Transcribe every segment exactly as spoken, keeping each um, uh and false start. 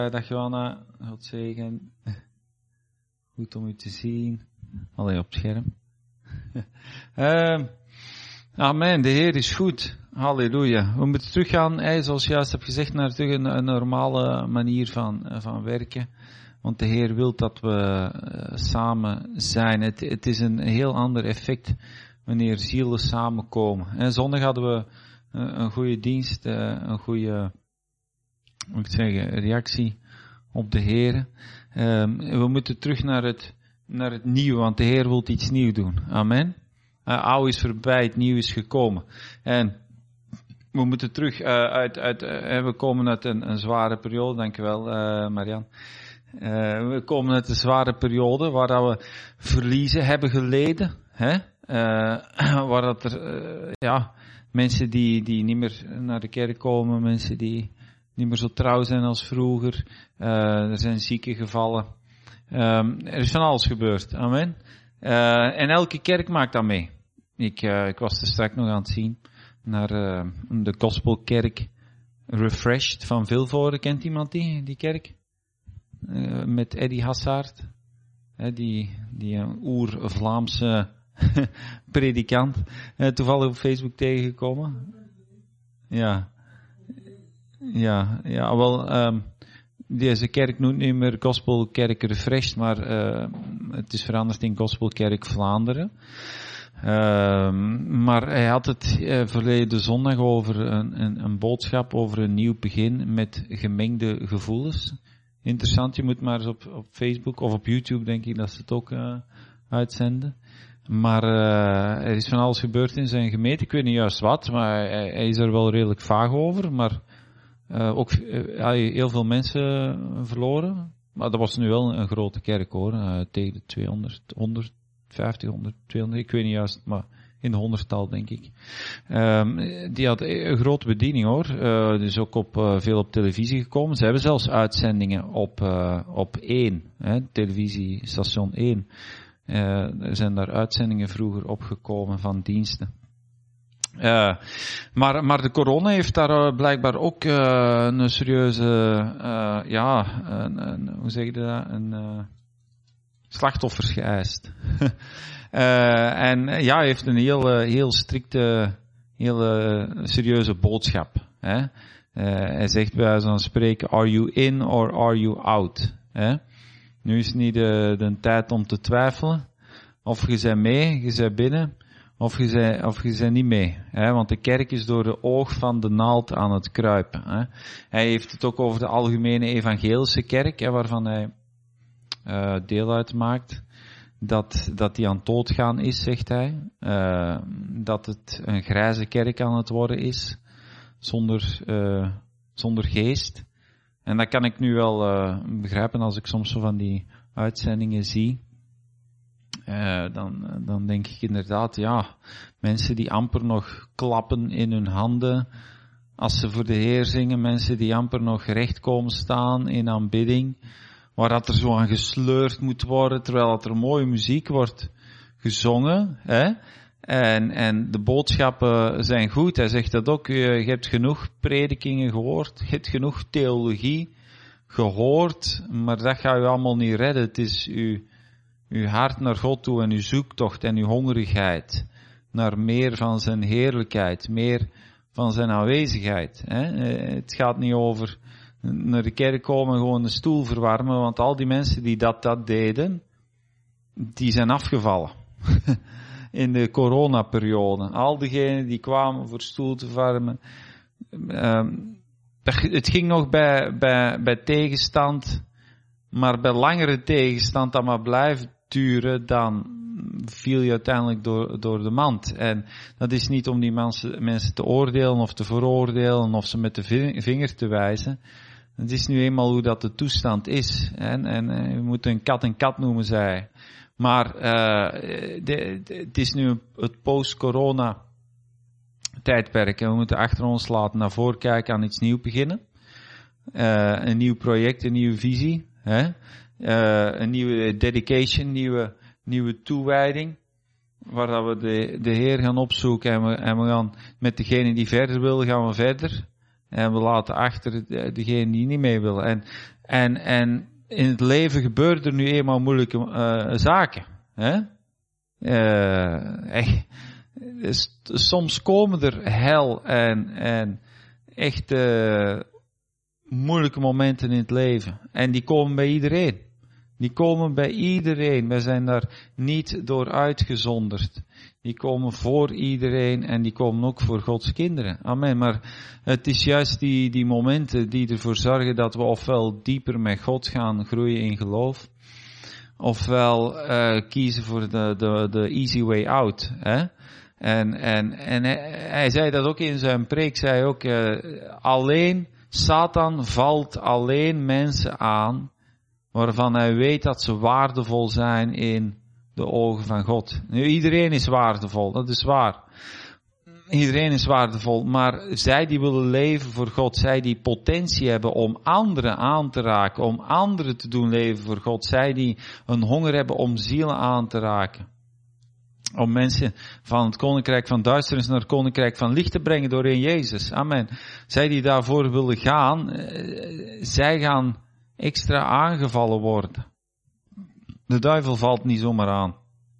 Dag Johanna, God zegen. Goed om u te zien. Allee, op het scherm. uh, amen, de Heer is goed. Halleluja. We moeten teruggaan, hey, zoals je juist hebt gezegd, naar een, een normale manier van, van werken. Want de Heer wil dat we uh, samen zijn. Het, het is een heel ander effect wanneer zielen samenkomen. En zondag hadden we uh, een goede dienst, uh, een goede, hoe moet ik zeggen, reactie op de Heer. Um, we moeten terug naar het, naar het nieuwe, want de Heer wil iets nieuws doen. Amen. Uh, oud is voorbij, het nieuw is gekomen. En we moeten terug uh, uit, uit uh, we komen uit een, een zware periode, dankjewel uh, Marian. Uh, we komen uit een zware periode waar dat we verliezen hebben geleden. Hè? Uh, waar dat er, uh, ja, mensen die, die niet meer naar de kerk komen, mensen die niet meer zo trouw zijn als vroeger. Uh, er zijn zieke gevallen. Um, er is van alles gebeurd. Amen. Uh, en elke kerk maakt dat mee. Ik, uh, ik was er straks nog aan het zien naar uh, de Gospelkerk Refreshed van Vilvoorde. Kent iemand die, die kerk? Uh, met Eddie Hassard. Uh, die, die een oer-Vlaamse predikant. Uh, toevallig op Facebook tegengekomen. Ja. Ja, ja, wel, um, deze kerk noemt niet meer Gospelkerk Refreshed, maar uh, het is veranderd in Gospelkerk Vlaanderen. Um, maar hij had het uh, verleden zondag over een, een, een boodschap over een nieuw begin met gemengde gevoelens. Interessant, je moet maar eens op, op Facebook of op YouTube, denk ik, dat ze het ook uh, uitzenden. Maar uh, er is van alles gebeurd in zijn gemeente, ik weet niet juist wat, maar hij, hij is er wel redelijk vaag over, maar Uh, ook uh, heel veel mensen verloren. Maar dat was nu wel een grote kerk hoor. Uh, tegen de tweehonderd, honderdvijftig, honderd, tweehonderd. Ik weet niet juist, maar in de honderdtal denk ik. Um, die had een grote bediening hoor. Uh, dus ook op, uh, veel op televisie gekomen. Ze hebben zelfs uitzendingen op, uh, op één. Hè, televisiestation één. Uh, er zijn daar uitzendingen vroeger opgekomen van diensten. Uh, maar, maar de corona heeft daar uh, blijkbaar ook uh, een serieuze, uh, ja, een, een, hoe zeg je dat, een uh, slachtoffers geëist. uh, en ja, hij heeft een heel, uh, heel strikte, heel uh, serieuze boodschap. Hè? Uh, hij zegt bij wijze van spreken, are you in or are you out? Hè? Nu is het niet de, de tijd om te twijfelen. Of je bent mee, je bent binnen. Of je zei, of je zei niet mee, hè? Want de kerk is door de oog van de naald aan het kruipen. Hè? Hij heeft het ook over de algemene evangelische kerk, hè, waarvan hij uh, deel uitmaakt. Dat, dat die aan het doodgaan is, zegt hij. Uh, dat het een grijze kerk aan het worden is, zonder, uh, zonder geest. En dat kan ik nu wel uh, begrijpen als ik soms zo van die uitzendingen zie. Uh, dan, dan denk ik inderdaad, ja, mensen die amper nog klappen in hun handen als ze voor de Heer zingen, mensen die amper nog recht komen staan in aanbidding, waar dat er zo aan gesleurd moet worden, terwijl dat er mooie muziek wordt gezongen, hè? En, en de boodschappen zijn goed. Hij zegt dat ook, je, je hebt genoeg predikingen gehoord, je hebt genoeg theologie gehoord, maar dat gaat u allemaal niet redden. Het is u uw hart naar God toe en uw zoektocht en uw hongerigheid naar meer van zijn heerlijkheid, meer van zijn aanwezigheid. Hè? Het gaat niet over naar de kerk komen en gewoon de stoel verwarmen, want al die mensen die dat, dat deden, die zijn afgevallen. In de coronaperiode. Al diegenen die kwamen voor stoel te verwarmen. Um, het ging nog bij, bij, bij tegenstand, maar bij langere tegenstand dat maar blijft duren, dan viel je uiteindelijk door, door de mand. En dat is niet om die mensen, mensen te oordelen of te veroordelen of ze met de vinger te wijzen. Het is nu eenmaal hoe dat de toestand is. En, en we moeten een kat een kat noemen, zei hij. Maar uh, de, de, het is nu het post-corona tijdperk en we moeten achter ons laten naar voren kijken, aan iets nieuws beginnen. Uh, een nieuw project, een nieuwe visie. Hè? Uh, een nieuwe dedication, nieuwe, nieuwe toewijding, waar dat we de, de Heer gaan opzoeken en we, en we gaan met degene die verder wil, gaan we verder. En we laten achter degene die niet mee wil. En, en, en in het leven gebeuren er nu eenmaal moeilijke uh, zaken. Hè? Uh, echt, soms komen er hel en, en echt uh, moeilijke momenten in het leven. En die komen bij iedereen. Die komen bij iedereen. Wij zijn daar niet door uitgezonderd. Die komen voor iedereen en die komen ook voor Gods kinderen. Amen. Maar het is juist die, die momenten die ervoor zorgen dat we ofwel dieper met God gaan groeien in geloof, ofwel uh, kiezen voor de, de, de easy way out. Hè? En, en, en hij, hij zei dat ook in zijn preek, zei ook, uh, alleen, Satan valt alleen mensen aan waarvan hij weet dat ze waardevol zijn in de ogen van God. Nu, iedereen is waardevol, dat is waar. Iedereen is waardevol, maar zij die willen leven voor God, zij die potentie hebben om anderen aan te raken, om anderen te doen leven voor God, zij die een honger hebben om zielen aan te raken. Om mensen van het koninkrijk van duisternis naar het koninkrijk van licht te brengen door in Jezus. Amen. Zij die daarvoor willen gaan, zij gaan extra aangevallen worden. De duivel valt niet zomaar aan.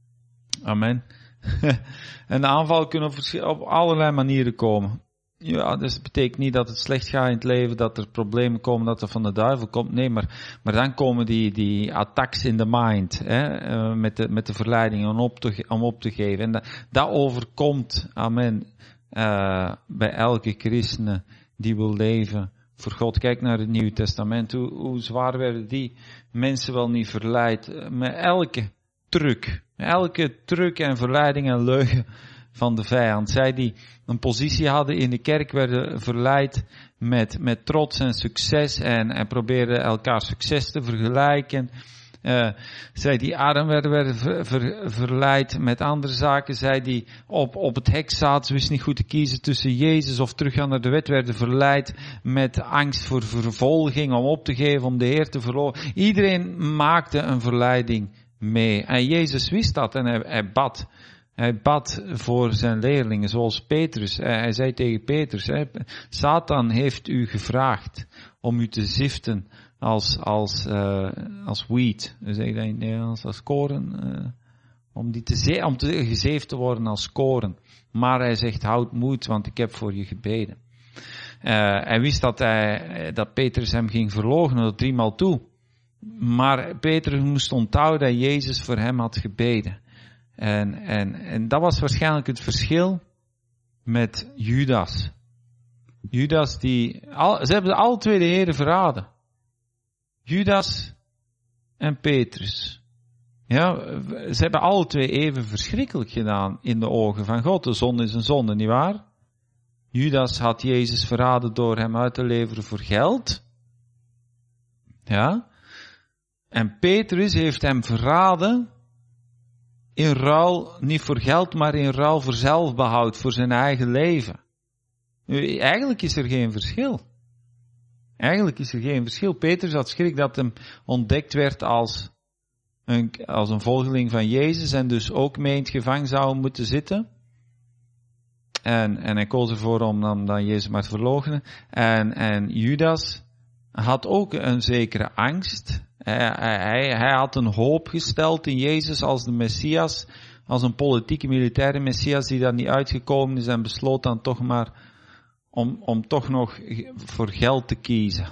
Amen. En de aanval kunnen op, op allerlei manieren komen. Ja, dus dat betekent niet dat het slecht gaat in het leven, dat er problemen komen, dat er van de duivel komt. Nee, maar, maar dan komen die, die attacks in the mind, hè, uh, met de, met de verleiding om op te, om op te geven. En dat, dat overkomt, amen, uh, bij elke christen die wil leven voor God. Kijk naar het Nieuwe Testament, hoe, hoe zwaar werden die mensen wel niet verleid, met elke truc, elke truc en verleiding en leugen van de vijand. Zij die een positie hadden in de kerk werden verleid met, met trots en succes en, en probeerden elkaar succes te vergelijken. Uh, zij die arm werden, werden ver, ver, verleid met andere zaken. Zij die op, op het hek zaten, ze wisten niet goed te kiezen tussen Jezus of teruggaan naar de wet, werden verleid met angst voor vervolging, om op te geven, om de Heer te verloochenen. Iedereen maakte een verleiding mee. En Jezus wist dat en hij, hij bad. Hij bad voor zijn leerlingen, zoals Petrus. Hij zei tegen Petrus, hè, Satan heeft u gevraagd om u te ziften als, als, uh, als wheat. Zeg je dat in het Nederlands, als koren? Uh, om, die te ze- om te gezeefd te worden als koren. Maar hij zegt, houd moed, want ik heb voor je gebeden. Uh, hij wist dat, hij, dat Petrus hem ging verloochenen tot driemaal toe. Maar Petrus moest onthouden dat Jezus voor hem had gebeden. En, en, en dat was waarschijnlijk het verschil met Judas. Judas die, al, ze hebben alle twee de Heere verraden. Judas en Petrus. Ja, ze hebben alle twee even verschrikkelijk gedaan in de ogen van God. De zonde is een zonde, nietwaar? Judas had Jezus verraden door hem uit te leveren voor geld. Ja. En Petrus heeft hem verraden in ruil, niet voor geld, maar in ruil voor zelfbehoud, voor zijn eigen leven. Nu, eigenlijk is er geen verschil. Eigenlijk is er geen verschil. Petrus had schrik dat hem ontdekt werd als een, als een volgeling van Jezus en dus ook mee in het gevangen zou moeten zitten. En, en hij koos ervoor om dan, dan Jezus maar te verloochenen. En, en Judas had ook een zekere angst. Hij, hij, hij had een hoop gesteld in Jezus als de Messias, als een politieke militaire Messias die daar niet uitgekomen is en besloot dan toch maar om, om toch nog voor geld te kiezen.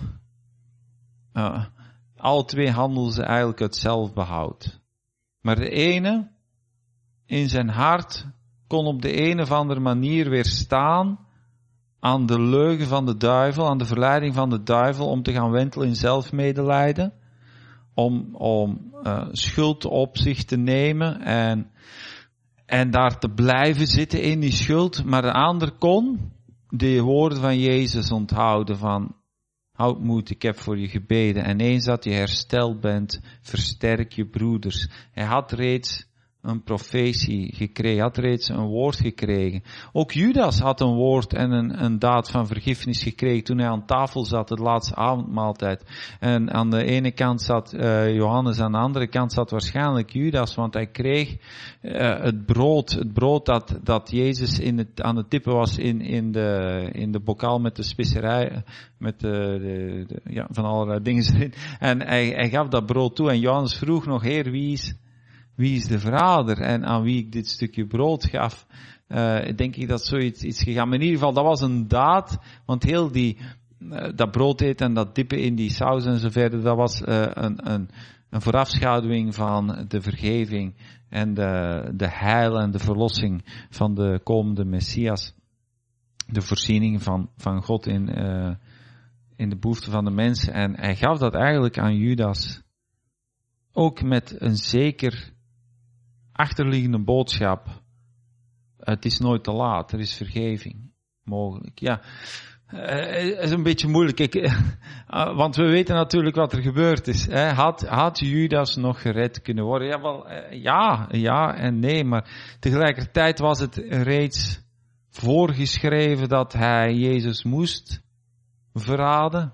Uh, alle twee handelden ze eigenlijk uit zelfbehoud. Maar de ene in zijn hart kon op de een of andere manier weerstaan aan de leugen van de duivel, aan de verleiding van de duivel om te gaan wentelen in zelfmedelijden. Om, om uh, schuld op zich te nemen en, en daar te blijven zitten in die schuld. Maar de ander kon de woorden van Jezus onthouden van, houd moed, ik heb voor je gebeden. En eens dat je hersteld bent, versterk je broeders. Hij had reeds een profetie gekregen, had reeds een woord gekregen. Ook Judas had een woord en een, een daad van vergiffenis gekregen toen hij aan tafel zat, de laatste avondmaaltijd. En aan de ene kant zat uh, Johannes, aan de andere kant zat waarschijnlijk Judas, want hij kreeg uh, het brood, het brood dat, dat Jezus in het, aan het tippen was in, in, de, in de bokaal met de specerij, met de, de, de, ja, van allerlei dingen erin. En hij, hij gaf dat brood toe en Johannes vroeg nog, Heer, wie is... Wie is de Vader en aan wie ik dit stukje brood gaf? Uh, denk ik dat zoiets iets gegaan. Maar in ieder geval, dat was een daad, want heel die, uh, dat brood eten en dat dippen in die saus en zo verder, dat was uh, een, een, een voorafschaduwing van de vergeving en de, de heil en de verlossing van de komende Messias. De voorziening van, van God in, uh, in de behoeften van de mensen. En hij gaf dat eigenlijk aan Judas. Ook met een zeker achterliggende boodschap. Het is nooit te laat, er is vergeving mogelijk. Ja, het is een beetje moeilijk, ik, uh, want we weten natuurlijk wat er gebeurd is. Hè. Had, had Judas nog gered kunnen worden? Ja, wel, uh, ja, ja en nee, maar tegelijkertijd was het reeds voorgeschreven dat hij Jezus moest verraden.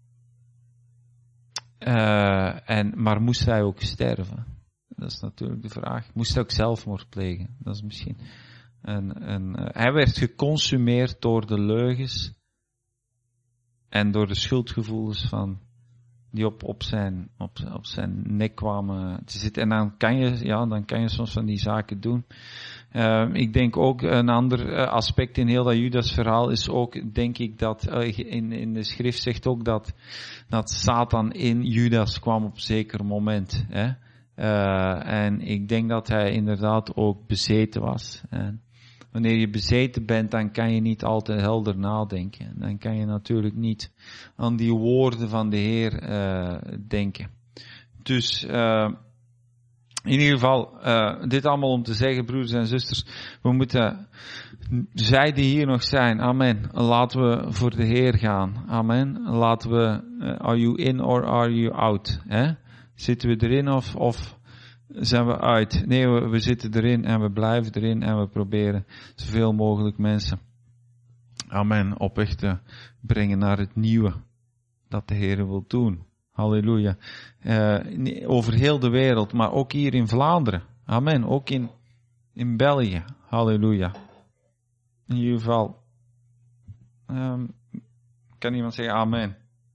Uh, en, maar moest hij ook sterven? Dat is natuurlijk de vraag. Moest hij ook zelfmoord plegen? Dat is misschien. En, en, uh, hij werd geconsumeerd door de leugens en door de schuldgevoelens van die op, op, zijn, op, op zijn nek kwamen te zitten. En dan kan je, ja, dan kan je soms van die zaken doen. Uh, ik denk ook een ander aspect in heel dat Judas verhaal is ook, denk ik, dat uh, in, in de schrift zegt ook dat, dat Satan in Judas kwam op een zeker moment. Hè? Uh, en ik denk dat hij inderdaad ook bezeten was. En wanneer je bezeten bent, dan kan je niet altijd helder nadenken. Dan kan je natuurlijk niet aan die woorden van de Heer uh, denken. Dus uh, in ieder geval, uh, dit allemaal om te zeggen, broeders en zusters, we moeten, zij die hier nog zijn, amen, laten we voor de Heer gaan, amen. Laten we, uh, are you in or are you out? Hè? Zitten we erin of, of zijn we uit? Nee, we, we zitten erin en we blijven erin en we proberen zoveel mogelijk mensen, amen, op weg te brengen naar het nieuwe dat de Heer wil doen. Halleluja. Uh, over heel de wereld, maar ook hier in Vlaanderen. Amen. Ook in, in België. Halleluja. In ieder geval. Um, kan iemand zeggen amen?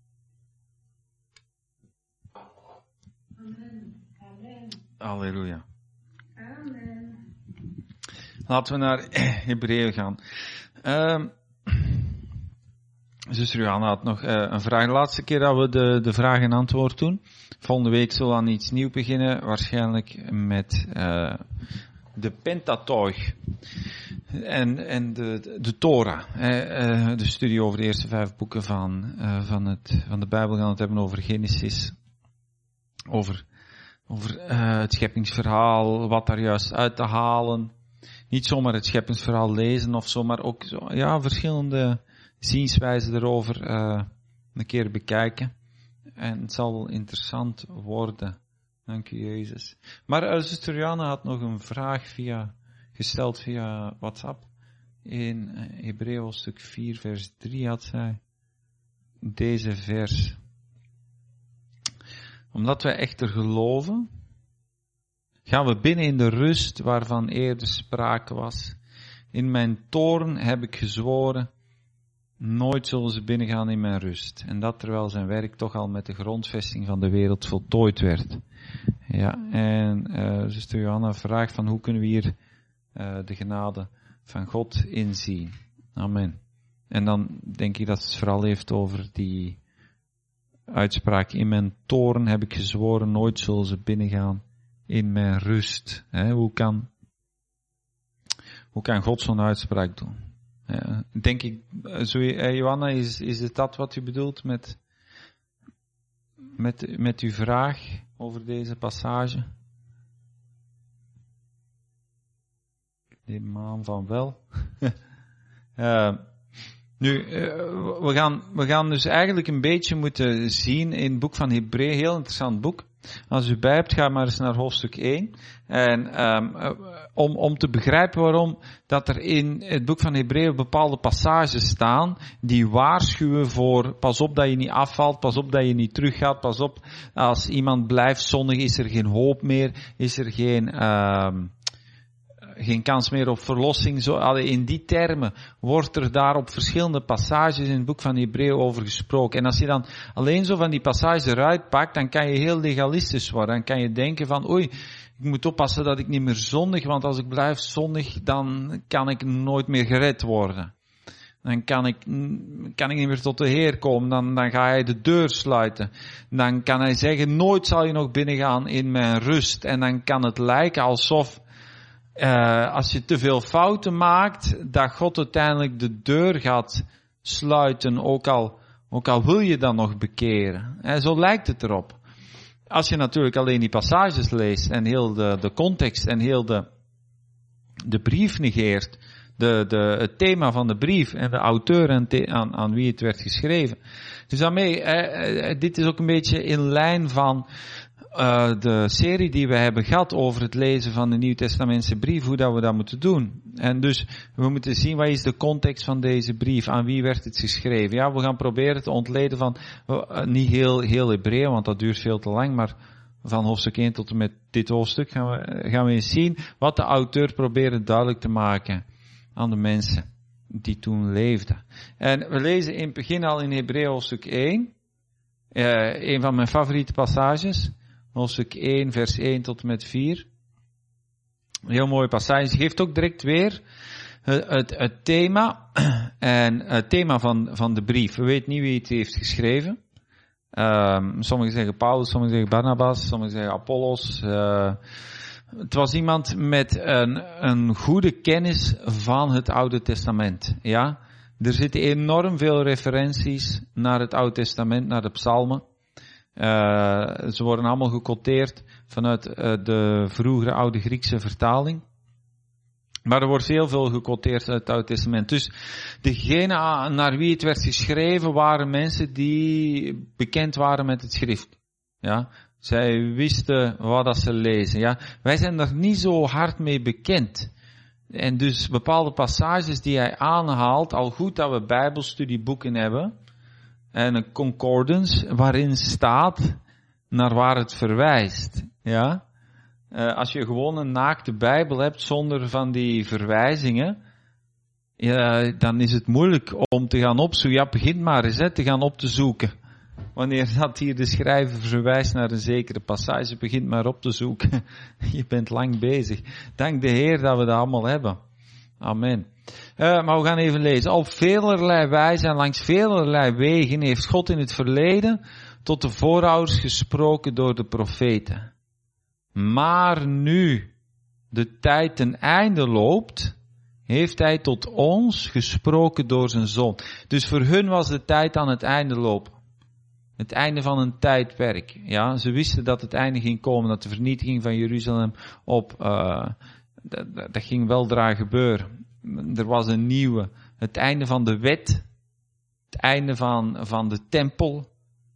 Amen. Amen. Halleluja. Amen. Laten we naar Hebreeën gaan. Um, Zuster Johanna had nog uh, een vraag. De laatste keer dat we de, de vraag en antwoord doen. Volgende week zullen we aan iets nieuws beginnen. Waarschijnlijk met uh, de Pentateuch. En, en de, de, de Torah. Uh, de studie over de eerste vijf boeken van, uh, van, het, van de Bijbel gaan we het hebben over Genesis. Over, over uh, het scheppingsverhaal. Wat daar juist uit te halen. Niet zomaar het scheppingsverhaal lezen of zo. Maar ook zo, ja, verschillende zienswijze erover uh, een keer bekijken. En het zal wel interessant worden. Dank u, Jezus. Maar uh, zuster Johanna had nog een vraag via, gesteld via WhatsApp. In uh, Hebreeën hoofdstuk vier vers drie had zij deze vers. Omdat wij echter geloven, gaan we binnen in de rust waarvan eerder sprake was. In mijn toorn heb ik gezworen, nooit zullen ze binnengaan in mijn rust. En dat terwijl zijn werk toch al met de grondvesting van de wereld voltooid werd. Ja, en uh, zuster Johanna vraagt van hoe kunnen we hier uh, de genade van God inzien. Amen. En dan denk ik dat het vooral heeft over die uitspraak. In mijn toorn heb ik gezworen, nooit zullen ze binnengaan in mijn rust. He, hoe kan, hoe kan God zo'n uitspraak doen? Ja, denk ik, zo, eh, Johanna, is, is het dat wat u bedoelt met, met, met uw vraag over deze passage? Ik neem aan van wel. uh, Nu, uh, we gaan, we gaan dus eigenlijk een beetje moeten zien in het boek van Hebreeën, heel interessant boek. Als u bij hebt, ga maar eens naar hoofdstuk één. En um, uh, om, om te begrijpen waarom dat er in het boek van Hebreeën bepaalde passages staan die waarschuwen voor pas op dat je niet afvalt, pas op dat je niet teruggaat, pas op als iemand blijft zondig is er geen hoop meer, is er geen... Uh, geen kans meer op verlossing. Zo, in die termen wordt er daar op verschillende passages in het boek van Hebreeën over gesproken. En als je dan alleen zo van die passages eruit pakt, dan kan je heel legalistisch worden. Dan kan je denken van, oei, ik moet oppassen dat ik niet meer zondig, want als ik blijf zondig, dan kan ik nooit meer gered worden. Dan kan ik, kan ik niet meer tot de Heer komen. Dan, dan ga hij de deur sluiten. Dan kan hij zeggen, nooit zal je nog binnengaan in mijn rust. En dan kan het lijken alsof Uh, als je te veel fouten maakt, dat God uiteindelijk de deur gaat sluiten, ook al, ook al wil je dan nog bekeren. En zo lijkt het erop. Als je natuurlijk alleen die passages leest en heel de, de context en heel de, de brief negeert, de, de, het thema van de brief en de auteur en te, aan, aan wie het werd geschreven. Dus daarmee, uh, dit is ook een beetje in lijn van Uh, de serie die we hebben gehad over het lezen van de Nieuwtestamentse brief, hoe dat we dat moeten doen. En dus, we moeten zien, wat is de context van deze brief? Aan wie werd het geschreven? Ja, we gaan proberen te ontleden van, uh, niet heel, heel Hebreeën, want dat duurt veel te lang, maar van hoofdstuk één tot en met dit hoofdstuk gaan we, gaan we eens zien wat de auteur probeerde duidelijk te maken aan de mensen die toen leefden. En we lezen in het begin al in Hebreeën hoofdstuk één, uh, een van mijn favoriete passages, hoofdstuk één, vers één tot en met vier. Een heel mooie passage. Geeft ook direct weer het, het, het thema. En het thema van, van de brief. We weten niet wie het heeft geschreven. Um, sommigen zeggen Paulus, sommigen zeggen Barnabas, sommigen zeggen Apollos. Uh, het was iemand met een, een goede kennis van het Oude Testament. Ja? Er zitten enorm veel referenties naar het Oude Testament, naar de psalmen. Uh, ze worden allemaal gequoteerd vanuit uh, de vroegere oude Griekse vertaling. Maar er wordt heel veel gequoteerd uit het Oude Testament. Dus degene naar wie het werd geschreven waren mensen die bekend waren met het schrift. Ja, zij wisten wat dat ze lezen. Ja, wij zijn er niet zo hard mee bekend. En dus bepaalde passages die hij aanhaalt, al goed dat we bijbelstudieboeken hebben en een concordance waarin staat naar waar het verwijst. Ja? Uh, als je gewoon een naakte Bijbel hebt zonder van die verwijzingen, ja, dan is het moeilijk om te gaan opzoeken. Ja, begin maar eens hè, te gaan op te zoeken. Wanneer dat hier de schrijver verwijst naar een zekere passage, begint maar op te zoeken. Je bent lang bezig. Dank de Heer dat we dat allemaal hebben. Amen. Uh, maar we gaan even lezen. Op velerlei wijze en langs velerlei wegen heeft God in het verleden tot de voorouders gesproken door de profeten. Maar nu de tijd ten einde loopt, heeft hij tot ons gesproken door zijn Zoon. Dus voor hun was de tijd aan het einde lopen. Het einde van een tijdperk. Ja, ze wisten dat het einde ging komen, dat de vernietiging van Jeruzalem op, uh, dat, dat ging weldra gebeuren. Er was een nieuwe, het einde van de wet, het einde van, van de tempel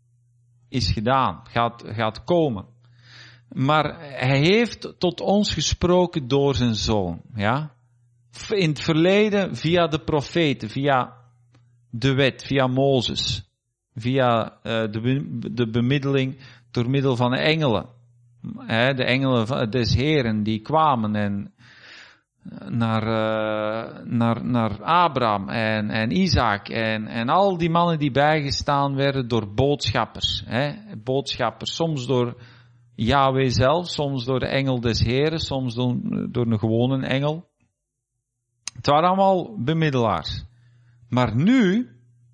is gedaan, gaat, gaat komen. Maar hij heeft tot ons gesproken door zijn Zoon, ja. In het verleden via de profeten, via de wet, via Mozes, via uh, de, de bemiddeling door middel van de engelen. He, de engelen des Heren die kwamen en naar, uh, naar, naar Abraham en, en Isaac en, en al die mannen die bijgestaan werden door boodschappers. He, boodschappers, soms door Yahweh zelf, soms door de engel des Heren, soms door, door een gewone engel. Het waren allemaal bemiddelaars. Maar nu,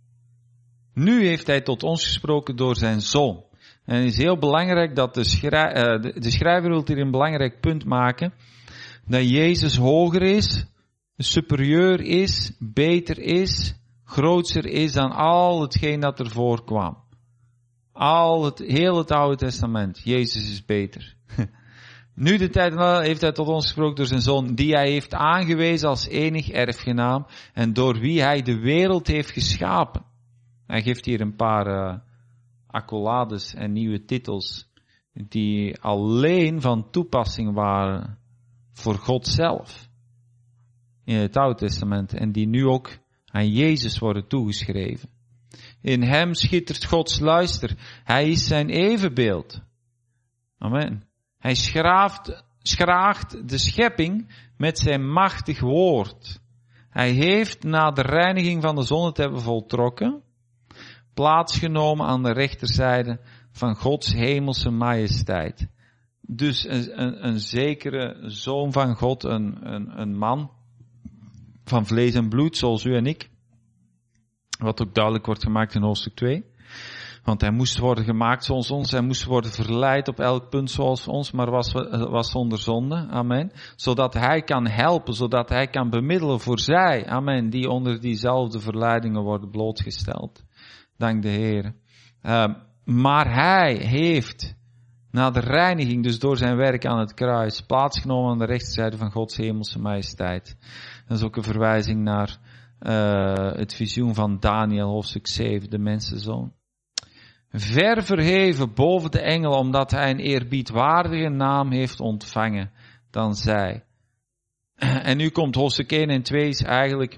nu heeft hij tot ons gesproken door zijn Zoon. En het is heel belangrijk dat de, schrij, uh, de, de schrijver wil hier een belangrijk punt maken. Dat Jezus hoger is, superieur is, beter is, grootser is dan al hetgeen dat er voorkwam. Al het, heel het Oude Testament. Jezus is beter. Nu de tijd heeft hij tot ons gesproken door zijn Zoon, die hij heeft aangewezen als enig erfgenaam en door wie hij de wereld heeft geschapen. Hij geeft hier een paar uh, accolades en nieuwe titels die alleen van toepassing waren voor God zelf in het Oude Testament en die nu ook aan Jezus worden toegeschreven. In hem schittert Gods luister. Hij is zijn evenbeeld. Amen. Hij schraaft, schraagt de schepping met zijn machtig woord. Hij heeft na de reiniging van de zonde te hebben voltrokken, plaatsgenomen aan de rechterzijde van Gods hemelse majesteit. Dus een, een, een zekere zoon van God, een, een, een man van vlees en bloed, zoals u en ik. Wat ook duidelijk wordt gemaakt in hoofdstuk twee. Want hij moest worden gemaakt zoals ons, hij moest worden verleid op elk punt zoals ons, maar was, was zonder zonde. Amen. Zodat hij kan helpen, zodat hij kan bemiddelen voor zij. Amen. Die onder diezelfde verleidingen worden blootgesteld. Dank de Heer. Uh, maar hij heeft na de reiniging, dus door zijn werk aan het kruis, plaatsgenomen aan de rechterzijde van Gods hemelse majesteit. Dat is ook een verwijzing naar uh, het visioen van Daniel, hoofdstuk zeven, de mensenzoon. Ver verheven boven de engelen, omdat hij een eerbiedwaardige naam heeft ontvangen dan zij. En nu komt hoofdstuk één en twee is eigenlijk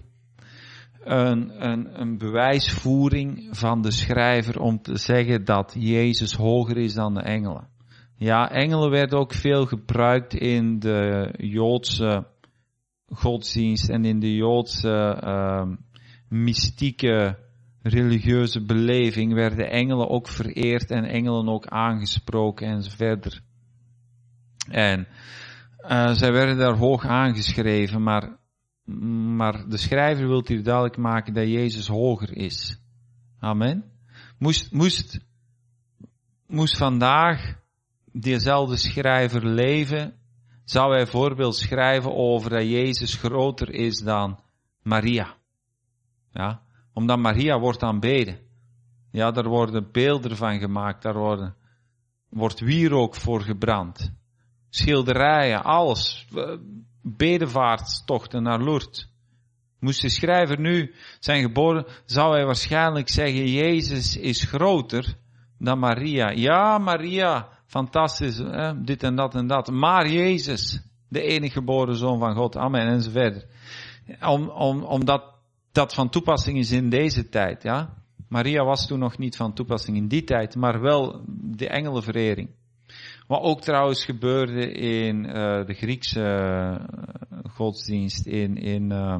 een, een, een bewijsvoering van de schrijver om te zeggen dat Jezus hoger is dan de engelen. Ja, engelen werden ook veel gebruikt in de Joodse godsdienst en in de Joodse uh, mystieke religieuze beleving werden engelen ook vereerd en engelen ook aangesproken en zo verder. En uh, zij werden daar hoog aangeschreven, maar, maar de schrijver wil hier duidelijk maken dat Jezus hoger is. Amen. Moest, moest, moest vandaag diezelfde schrijver leven, zou hij voorbeeld schrijven over dat Jezus groter is dan Maria. Ja. Omdat Maria wordt aanbeden. Ja, daar worden beelden van gemaakt. Daar worden, wordt wierook voor gebrand. Schilderijen, alles. Bedevaartstochten naar Lourdes. Moest de schrijver nu zijn geboren, zou hij waarschijnlijk zeggen, Jezus is groter dan Maria. Ja, Maria, fantastisch, hè? Dit en dat en dat. Maar Jezus, de enige geboren Zoon van God. Amen, en zo verder. Om, om, omdat dat van toepassing is in deze tijd, ja. Maria was toen nog niet van toepassing in die tijd, maar wel de engelenverering. Wat ook trouwens gebeurde in uh, de Griekse uh, godsdienst, in, in, uh,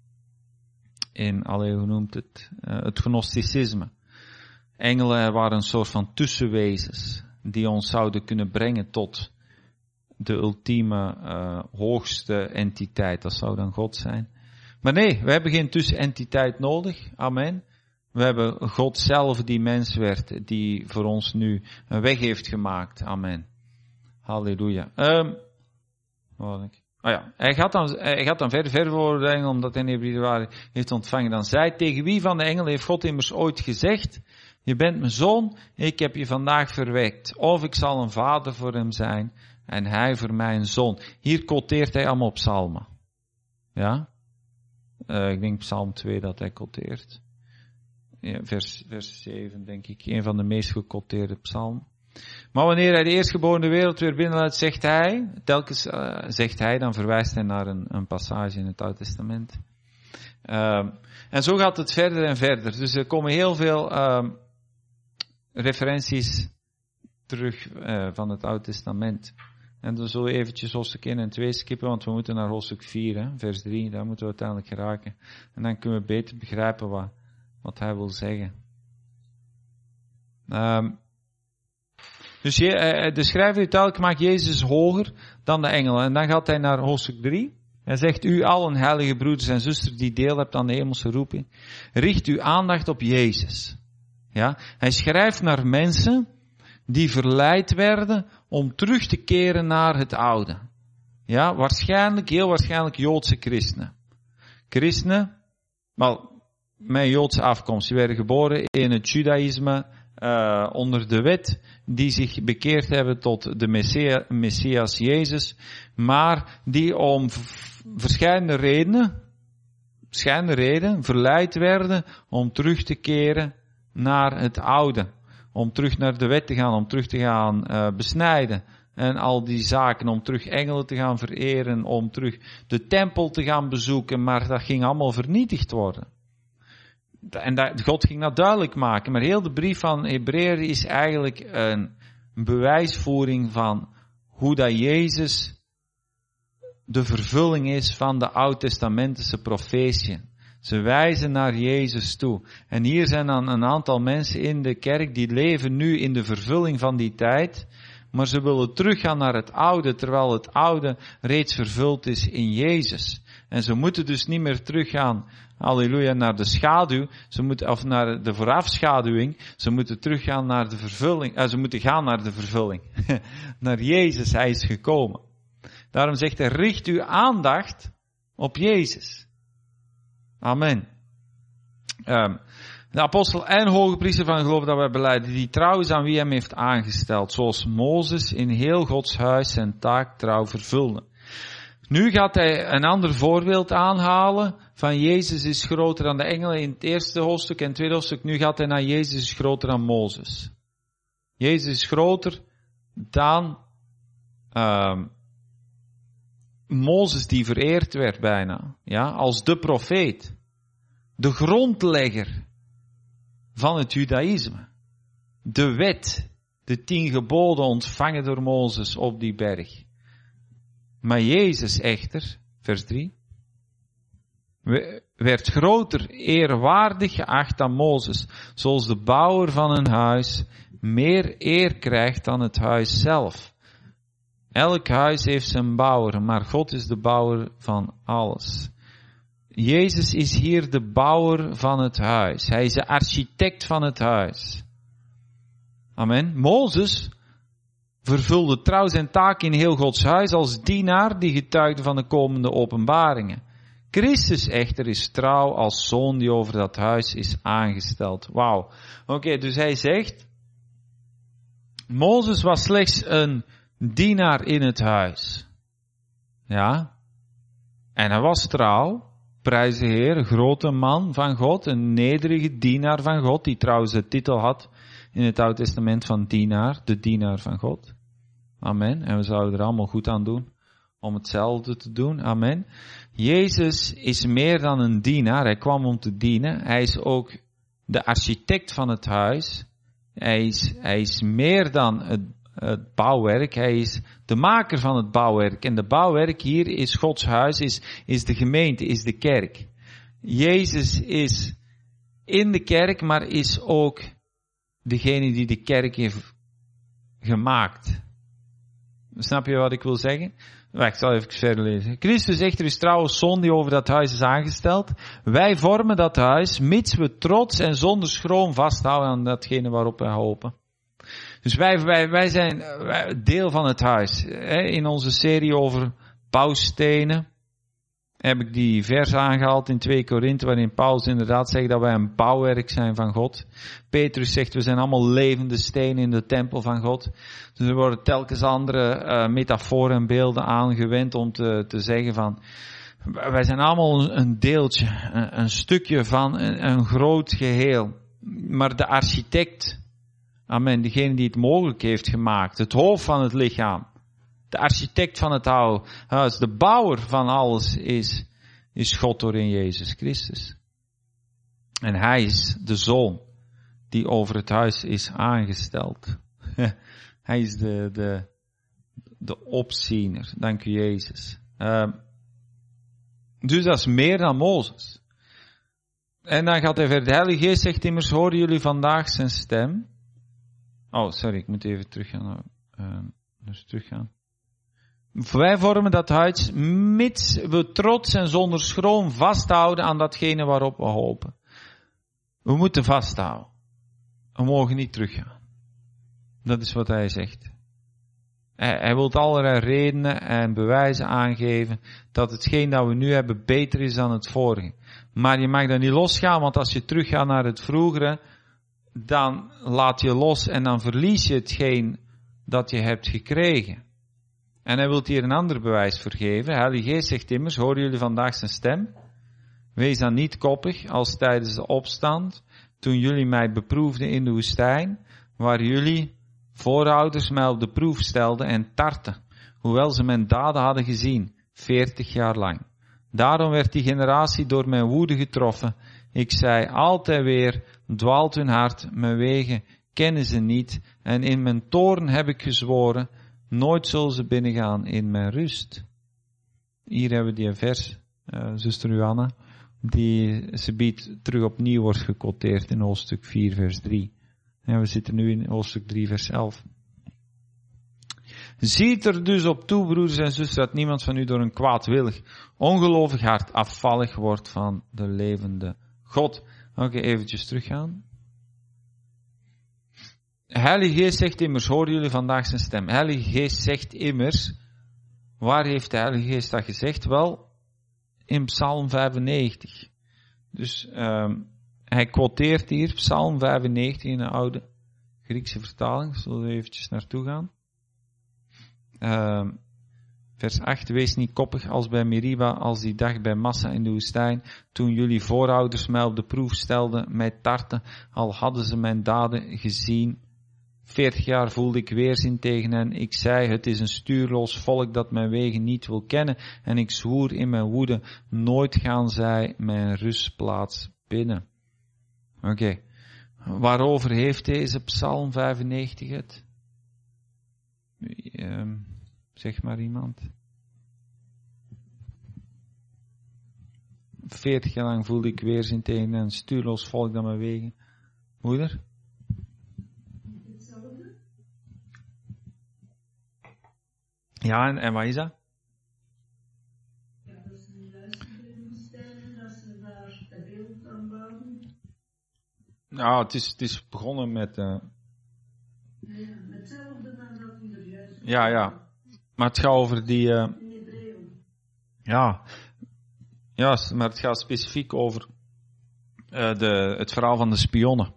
in allee, hoe noemt het, uh, het gnosticisme. Engelen waren een soort van tussenwezens, die ons zouden kunnen brengen tot de ultieme, uh, hoogste entiteit, dat zou dan God zijn. Maar nee, we hebben geen tussenentiteit nodig. Amen. We hebben God zelf die mens werd, die voor ons nu een weg heeft gemaakt. Amen. Halleluja. Um, wat ik? Oh ja, hij gaat dan, hij gaat dan verder, verder voor de engel, omdat hij een eerbiedwaardige heeft ontvangen. Dan zei, tegen wie van de engelen heeft God immers ooit gezegd, je bent mijn zoon, ik heb je vandaag verwekt. Of ik zal een vader voor hem zijn, en hij voor mij een zoon. Hier quoteert hij allemaal op psalmen. Ja? Uh, ik denk psalm twee dat hij quoteert. Ja, vers, vers zeven denk ik. Een van de meest gequoteerde psalmen. Maar wanneer hij de eerstgeborene wereld weer binnenlaat, zegt hij, telkens uh, zegt hij, dan verwijst hij naar een, een passage in het Oude Testament. Uh, en zo gaat het verder en verder. Dus er komen heel veel uh, referenties terug uh, van het Oude Testament. En dan zullen we eventjes hoofdstuk één en twee skippen, want we moeten naar hoofdstuk vier, hè, vers drie, daar moeten we uiteindelijk geraken. En dan kunnen we beter begrijpen wat, wat hij wil zeggen. Um, dus je, de schrijver heeft duidelijk gemaakt, Jezus is hoger dan de engelen. En dan gaat hij naar hoofdstuk drie. Hij zegt, u allen heilige broeders en zusters die deel hebt aan de hemelse roeping, richt uw aandacht op Jezus. Ja? Hij schrijft naar mensen die verleid werden om terug te keren naar het oude. Ja, waarschijnlijk, heel waarschijnlijk Joodse christenen. Christenen, wel, met Joodse afkomst. Die werden geboren in het judaïsme, uh, onder de wet, die zich bekeerd hebben tot de Messia, Messias Jezus, maar die om v- verschillende redenen, verschillende redenen verleid werden om terug te keren naar het oude. Om terug naar de wet te gaan, om terug te gaan uh, besnijden. En al die zaken, om terug engelen te gaan vereren, om terug de tempel te gaan bezoeken, maar dat ging allemaal vernietigd worden. En dat, God ging dat duidelijk maken, maar heel de brief van Hebreeën is eigenlijk een bewijsvoering van hoe dat Jezus de vervulling is van de oud-testamentische profetieën. Ze wijzen naar Jezus toe. En hier zijn dan een aantal mensen in de kerk die leven nu in de vervulling van die tijd, maar ze willen teruggaan naar het oude, terwijl het oude reeds vervuld is in Jezus. En ze moeten dus niet meer teruggaan, halleluja, naar de schaduw, ze moeten, of naar de voorafschaduwing, ze moeten teruggaan naar de vervulling, eh, ze moeten gaan naar de vervulling. Naar Jezus, Hij is gekomen. Daarom zegt Hij, richt uw aandacht op Jezus. Amen. Um, de apostel en hoge priester van geloof dat wij belijden, die trouw is aan wie hem heeft aangesteld, zoals Mozes in heel Gods huis zijn taak trouw vervulde. Nu gaat hij een ander voorbeeld aanhalen van Jezus is groter dan de engelen in het eerste hoofdstuk en het tweede hoofdstuk. Nu gaat hij naar Jezus is groter dan Mozes. Jezus is groter dan um, Mozes die vereerd werd bijna, ja, als de profeet, de grondlegger van het judaïsme, de wet, de tien geboden ontvangen door Mozes op die berg. Maar Jezus echter, vers drie, werd groter, eerwaardig geacht dan Mozes, zoals de bouwer van een huis meer eer krijgt dan het huis zelf. Elk huis heeft zijn bouwer, maar God is de bouwer van alles. Jezus is hier de bouwer van het huis. Hij is de architect van het huis. Amen. Mozes vervulde trouw zijn taak in heel Gods huis als dienaar die getuigde van de komende openbaringen. Christus echter is trouw als zoon die over dat huis is aangesteld. Wauw. Oké, okay, dus hij zegt, Mozes was slechts een dienaar in het huis. Ja. En hij was trouw, prijs de Heer, een grote man van God, een nederige dienaar van God, die trouwens de titel had in het Oude Testament van dienaar, de dienaar van God. Amen. En we zouden er allemaal goed aan doen om hetzelfde te doen. Amen. Jezus is meer dan een dienaar. Hij kwam om te dienen. Hij is ook de architect van het huis. Hij is, hij is meer dan het, het bouwwerk. Hij is de maker van het bouwwerk. En de bouwwerk hier is Gods huis, is, is de gemeente, is de kerk. Jezus is in de kerk, maar is ook degene die de kerk heeft gemaakt. Snap je wat ik wil zeggen? Wacht, ik zal even verder lezen. Christus echter is trouwens zoon die over dat huis is aangesteld. Wij vormen dat huis, mits we trots en zonder schroom vasthouden aan datgene waarop wij hopen. Dus wij, wij, wij zijn wij, deel van het huis. In onze serie over bouwstenen heb ik die vers aangehaald in twee Korinthe, waarin Paulus inderdaad zegt dat wij een bouwwerk zijn van God. Petrus zegt, we zijn allemaal levende stenen in de tempel van God. Dus er worden telkens andere uh, metaforen en beelden aangewend om te, te zeggen van, wij zijn allemaal een deeltje, een, een stukje van een, een groot geheel. Maar de architect, amen, degene die het mogelijk heeft gemaakt, het hoofd van het lichaam, de architect van het huis, de bouwer van alles is, is God door in Jezus Christus. En hij is de zoon die over het huis is aangesteld. Hij is de, de, de opziener. Dank u Jezus. Uh, dus dat is meer dan Mozes. En dan gaat hij verder. De Heilige Geest zegt immers, horen jullie vandaag zijn stem? Oh, sorry, ik moet even teruggaan. Uh, dus teruggaan. Wij vormen dat huis, mits we trots en zonder schroom vasthouden aan datgene waarop we hopen. We moeten vasthouden. We mogen niet teruggaan. Dat is wat hij zegt. Hij, hij wil allerlei redenen en bewijzen aangeven dat hetgeen dat we nu hebben beter is dan het vorige. Maar je mag daar niet losgaan, want als je teruggaat naar het vroegere, dan laat je los en dan verlies je hetgeen dat je hebt gekregen. En hij wil hier een ander bewijs voor geven. Heilige Geest zegt immers, horen jullie vandaag zijn stem? Wees dan niet koppig als tijdens de opstand, toen jullie mij beproefden in de woestijn, waar jullie voorouders mij op de proef stelden en tarten, hoewel ze mijn daden hadden gezien, veertig jaar lang. Daarom werd die generatie door mijn woede getroffen. Ik zei altijd weer, dwaalt hun hart, mijn wegen kennen ze niet, en in mijn toorn heb ik gezworen, nooit zullen ze binnengaan in mijn rust. Hier hebben we die vers, uh, zuster Johanna, die ze biedt terug opnieuw wordt gequoteerd in hoofdstuk vier vers drie. En we zitten nu in hoofdstuk drie vers elf. Ziet er dus op toe, broeders en zusters, dat niemand van u door een kwaadwillig, ongelovig hart afvallig wordt van de levende God. Oké, okay, eventjes teruggaan. Heilige Geest zegt immers, horen jullie vandaag zijn stem? Heilige Geest zegt immers, waar heeft de Heilige Geest dat gezegd? Wel, in Psalm vijfennegentig. Dus um, hij quoteert hier Psalm vijfennegentig in de oude Griekse vertaling. Zullen we eventjes naartoe gaan. Um, vers acht. Wees niet koppig als bij Meriba, als die dag bij Massa in de woestijn, toen jullie voorouders mij op de proef stelden, mij tarten, al hadden ze mijn daden gezien. Veertig jaar voelde ik weerzin tegen hen. Ik zei, het is een stuurloos volk dat mijn wegen niet wil kennen. En ik zwoer in mijn woede, nooit gaan zij mijn rustplaats binnen. Oké. Okay. Waarover heeft deze Psalm vijfennegentig het? Um, zeg maar iemand. Veertig jaar lang voelde ik weerzin tegen hen. Een stuurloos volk dat mijn wegen. Moeder? Ja, en, en wat is dat? Ja, dat ze niet luisteren stellen, dat ze daar stabiel kan bouwen. Nou, het is, het is begonnen met... Uh... Ja, hetzelfde dan dat we er juist... Ja, ja. Maar het gaat over die... Uh... In Hebreeën. Ja. Ja, maar het gaat specifiek over uh, de, het verhaal van de spionnen.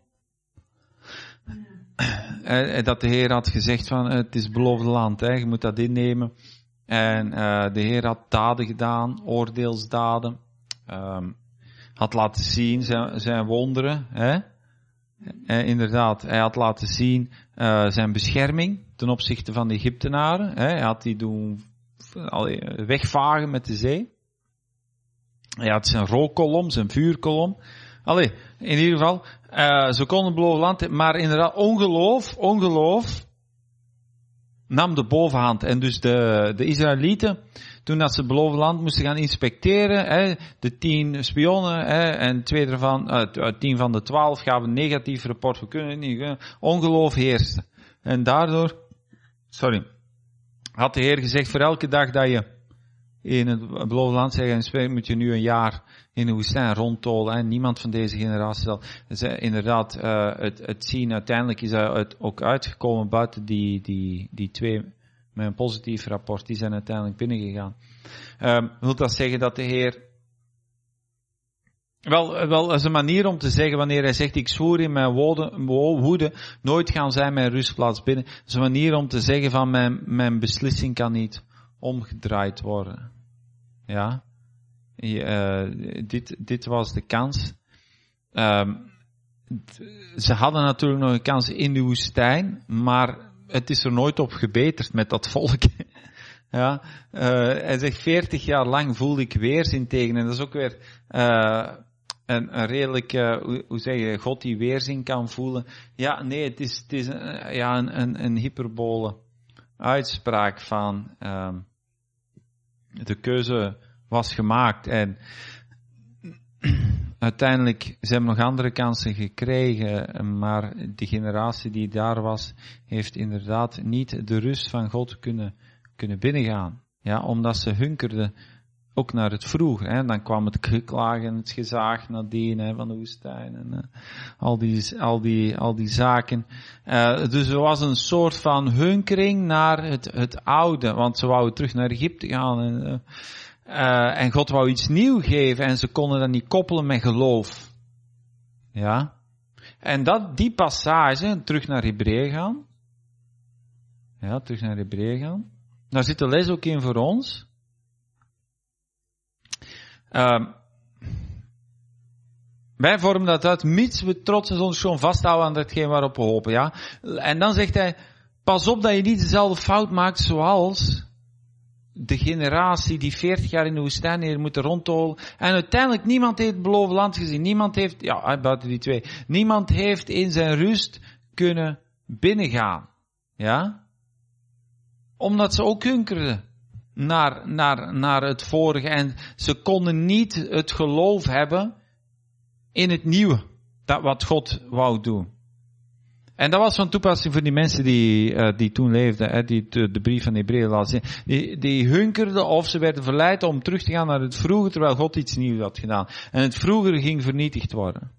En dat de Heer had gezegd van, het is het beloofde land, hè, je moet dat innemen. En uh, de Heer had daden gedaan, oordeelsdaden. Um, had laten zien zijn, zijn wonderen. Hè. En inderdaad, hij had laten zien uh, zijn bescherming ten opzichte van de Egyptenaren. Hè. Hij had die doen allee, wegvagen met de zee. Hij had zijn rookkolom, zijn vuurkolom. Allee, in ieder geval, uh, ze konden het beloofde land, maar inderdaad, ongeloof, ongeloof, nam de bovenhand. En dus de, de Israëlieten, toen dat ze het beloofde land moesten gaan inspecteren, hè, de tien spionnen, hè, en twee ervan, uh, tien van de twaalf gaven een negatief rapport, we kunnen het niet, uh, ongeloof heerste. En daardoor, sorry, had de Heer gezegd, voor elke dag dat je in het beloofde land zeggen, moet je nu een jaar in de woestijn rondtolen. En niemand van deze generatie zal inderdaad uh, het, het zien. Uiteindelijk is dat ook uitgekomen buiten die, die, die twee met een positief rapport. Die zijn uiteindelijk binnengegaan. Um, wil dat zeggen dat de Heer... Wel, wel, dat is een manier om te zeggen wanneer hij zegt, ik zwoer in mijn woede, woede nooit gaan zij mijn rustplaats binnen. Dat is een manier om te zeggen van mijn, mijn beslissing kan niet omgedraaid worden. Ja. Uh, dit, dit was de kans. Um, d- ze hadden natuurlijk nog een kans in de woestijn, maar het is er nooit op gebeterd met dat volk. Ja. Uh, hij zegt, veertig jaar lang voelde ik weerzin tegen. En dat is ook weer uh, een, een redelijk, uh, hoe, hoe zeg je, God die weerzin kan voelen. Ja, nee, het is, het is uh, ja, een, een, een hyperbole uitspraak van um, de keuze was gemaakt en uiteindelijk, ze hebben nog andere kansen gekregen, maar de generatie die daar was, heeft inderdaad niet de rust van God kunnen, kunnen binnengaan. Ja, omdat ze hunkerden ook naar het vroeger. Hè. Dan kwam het geklaag en het gezaag nadien hè, van de woestijn en uh, al, die, al, die, al die zaken. Uh, dus er was een soort van hunkering naar het, het oude, want ze wouden terug naar Egypte gaan. En, uh, uh, en God wou iets nieuws geven en ze konden dat niet koppelen met geloof. Ja. En dat, die passage, terug naar Hebreeën gaan. Ja, terug naar Hebreeën gaan. Daar zit de les ook in voor ons. Uh, wij vormen dat uit, mits we trots en ons gewoon vasthouden aan datgene waarop we hopen, ja. En dan zegt hij, pas op dat je niet dezelfde fout maakt zoals de generatie die veertig jaar in de woestijn hier moeten rondtolen. En uiteindelijk niemand heeft het beloofde land gezien. Niemand heeft, ja, buiten die twee. Niemand heeft in zijn rust kunnen binnengaan. Ja? Omdat ze ook hunkerden naar, naar, naar het vorige. En ze konden niet het geloof hebben in het nieuwe. Dat wat God wou doen. En dat was van toepassing voor die mensen die, uh, die toen leefden, hè, die de, de brief van Hebreeën laten zien. Die, die hunkerden of ze werden verleid om terug te gaan naar het vroege, terwijl God iets nieuws had gedaan. En het vroegere ging vernietigd worden.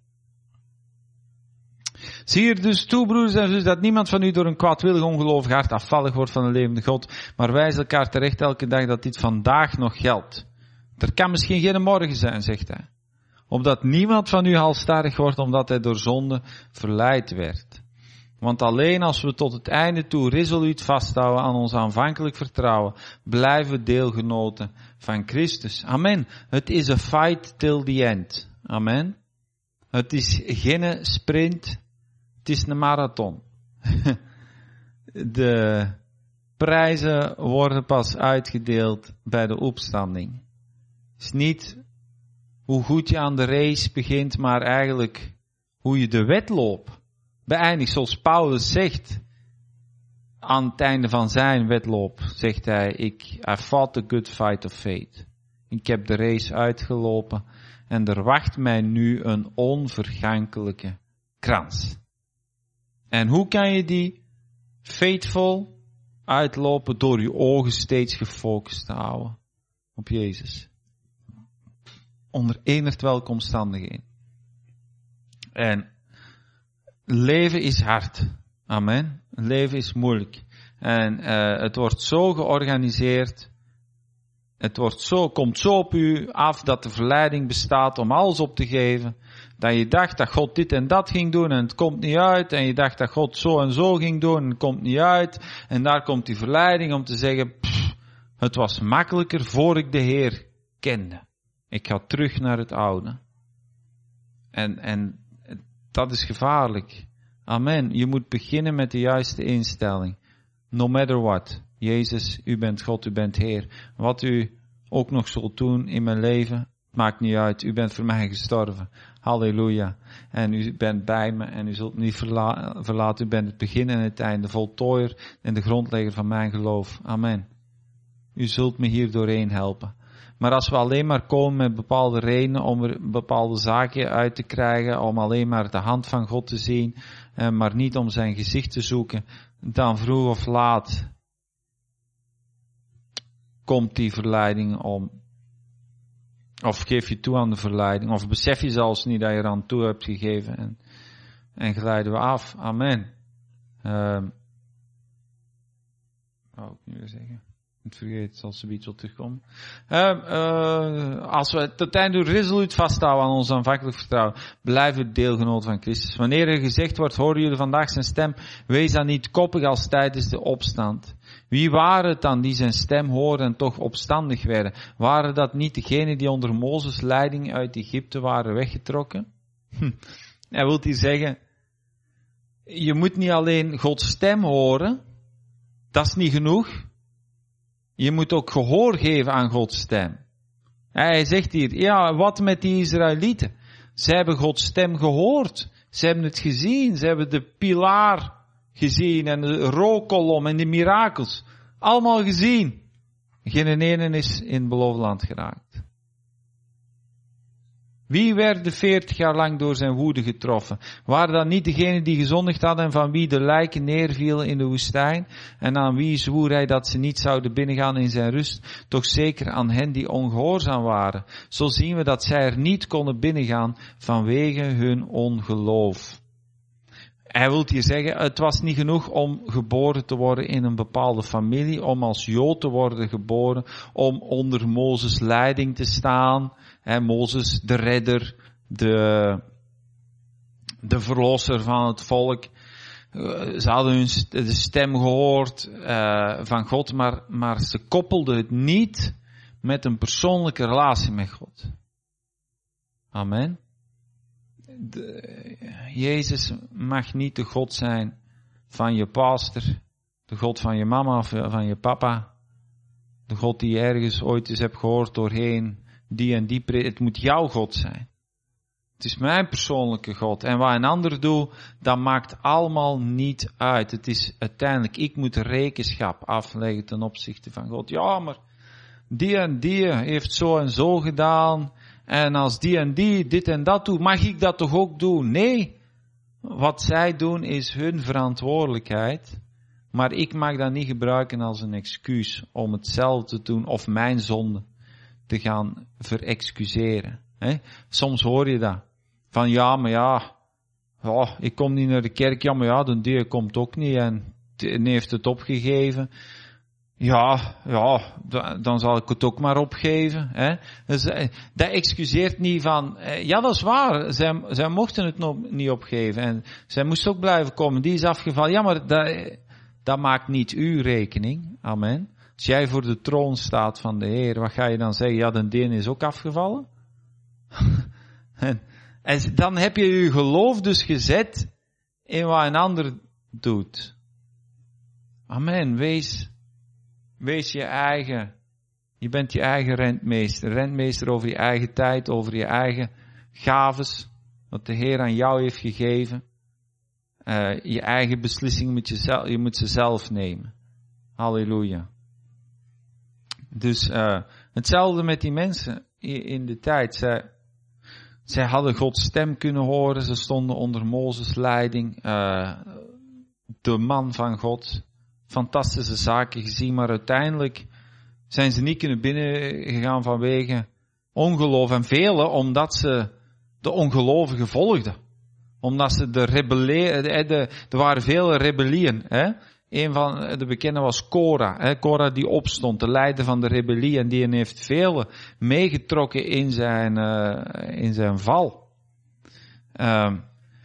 Zie er dus toe, broeders en zussen, dat niemand van u door een kwaadwillig ongelovig hart afvallig wordt van de levende God, maar wijs elkaar terecht elke dag dat dit vandaag nog geldt. Er kan misschien geen morgen zijn, zegt hij. Opdat niemand van u halstarrig wordt, omdat hij door zonde verleid werd. Want alleen als we tot het einde toe resoluut vasthouden aan ons aanvankelijk vertrouwen, blijven we deelgenoten van Christus. Amen. Het is a fight till the end. Amen. Het is geen sprint, het is een marathon. De prijzen worden pas uitgedeeld bij de opstanding. Het is niet hoe goed je aan de race begint, maar eigenlijk hoe je de wedloop beëindigt, zoals Paulus zegt, aan het einde van zijn wedloop, zegt hij, ik, I fought the good fight of faith. Ik heb de race uitgelopen en er wacht mij nu een onvergankelijke krans. En hoe kan je die faithful uitlopen? Door je ogen steeds gefocust te houden op Jezus. Onder enert welke omstandigheden. En leven is hard. Amen. Leven is moeilijk. En uh, het wordt zo georganiseerd. Het wordt zo, komt zo op u af dat de verleiding bestaat om alles op te geven. Dat je dacht dat God dit en dat ging doen en het komt niet uit. En je dacht dat God zo en zo ging doen en het komt niet uit. En daar komt die verleiding om te zeggen, pff, het was makkelijker voor ik de Heer kende. Ik ga terug naar het oude. En, en dat is gevaarlijk. Amen. Je moet beginnen met de juiste instelling. No matter what. Jezus, u bent God, u bent Heer. Wat u ook nog zult doen in mijn leven, maakt niet uit. U bent voor mij gestorven. Halleluja. En u bent bij me en u zult me niet verla- verlaten. U bent het begin en het einde, de voltooier en de grondlegger van mijn geloof. Amen. U zult me hier doorheen helpen. Maar als we alleen maar komen met bepaalde redenen om er bepaalde zaken uit te krijgen, om alleen maar de hand van God te zien, maar niet om zijn gezicht te zoeken, dan vroeg of laat komt die verleiding om. Of geef je toe aan de verleiding, of besef je zelfs niet dat je er aan toe hebt gegeven en, en glijden we af. Amen. Uh, wou ik nu weer zeggen. Ik vergeet, zal ze iets wel terugkomen. Uh, uh, als we tot einde resoluut vasthouden aan ons aanvankelijk vertrouwen, blijven we deelgenoot van Christus. Wanneer er gezegd wordt, horen jullie vandaag zijn stem, wees dan niet koppig als tijdens de opstand. Wie waren het dan die zijn stem hoorden en toch opstandig werden? Waren dat niet degenen die onder Mozes' leiding uit Egypte waren weggetrokken? Hm. Hij wil hier zeggen, je moet niet alleen Gods stem horen, dat is niet genoeg. Je moet ook gehoor geven aan Gods stem. Hij zegt hier, ja, wat met die Israëlieten? Ze hebben Gods stem gehoord. Ze hebben het gezien. Ze hebben de pilaar gezien en de rookkolom en de mirakels. Allemaal gezien. Geen ene is in het beloofde land geraakt. Wie werden veertig jaar lang door zijn woede getroffen? Waren dat niet degenen die gezondigd hadden en van wie de lijken neervielen in de woestijn? En aan wie zwoer hij dat ze niet zouden binnengaan in zijn rust? Toch zeker aan hen die ongehoorzaam waren. Zo zien we dat zij er niet konden binnengaan vanwege hun ongeloof. Hij wil hier zeggen, het was niet genoeg om geboren te worden in een bepaalde familie, om als Jood te worden geboren, om onder Mozes leiding te staan. He, Mozes, de redder, de, de verlosser van het volk. Ze hadden hun st- de stem gehoord uh, van God, maar, maar ze koppelden het niet met een persoonlijke relatie met God. Amen. De, Jezus mag niet de God zijn van je pastor, de God van je mama of van je papa, de God die je ergens ooit eens hebt gehoord doorheen die en die pre- Het moet jouw God zijn. Het is mijn persoonlijke God. En wat een ander doet, dat maakt allemaal niet uit. Het is uiteindelijk, ik moet rekenschap afleggen ten opzichte van God. Ja, maar die en die heeft zo en zo gedaan. En als die en die dit en dat doet, mag ik dat toch ook doen? Nee. Wat zij doen is hun verantwoordelijkheid. Maar ik mag dat niet gebruiken als een excuus om hetzelfde te doen of mijn zonde te gaan verexcuseren. He? Soms hoor je dat. Van ja, maar ja, oh, ik kom niet naar de kerk. Ja, maar ja, de die komt ook niet en die heeft het opgegeven. Ja, ja, dan zal ik het ook maar opgeven. Hè? Dus, dat excuseert niet van, ja dat is waar, zij, zij mochten het nog niet opgeven. En zij moest ook blijven komen, die is afgevallen. Ja, maar dat, dat maakt niet uw rekening. Amen. Als jij voor de troon staat van de Heer, wat ga je dan zeggen? Ja, de die is ook afgevallen. en, en dan heb je je geloof dus gezet in wat een ander doet. Amen, wees... Wees je eigen, je bent je eigen rentmeester. Rentmeester over je eigen tijd, over je eigen gaves, wat de Heer aan jou heeft gegeven. Uh, je eigen beslissingen moet je, zelf, je moet ze zelf nemen. Halleluja. Dus uh, hetzelfde met die mensen in de tijd. Zij, zij hadden Gods stem kunnen horen, ze stonden onder Mozes leiding. Uh, de man van God. Fantastische zaken gezien, maar uiteindelijk zijn ze niet kunnen binnengegaan vanwege ongeloof. En velen omdat ze de ongelovigen volgden. Omdat ze de rebelleer, de, de, er waren vele rebellieën. Hè? Een van de bekenden was Korah. Hè? Korah die opstond, de leider van de rebellie. En die heeft velen meegetrokken in zijn, uh, in zijn val. Uh,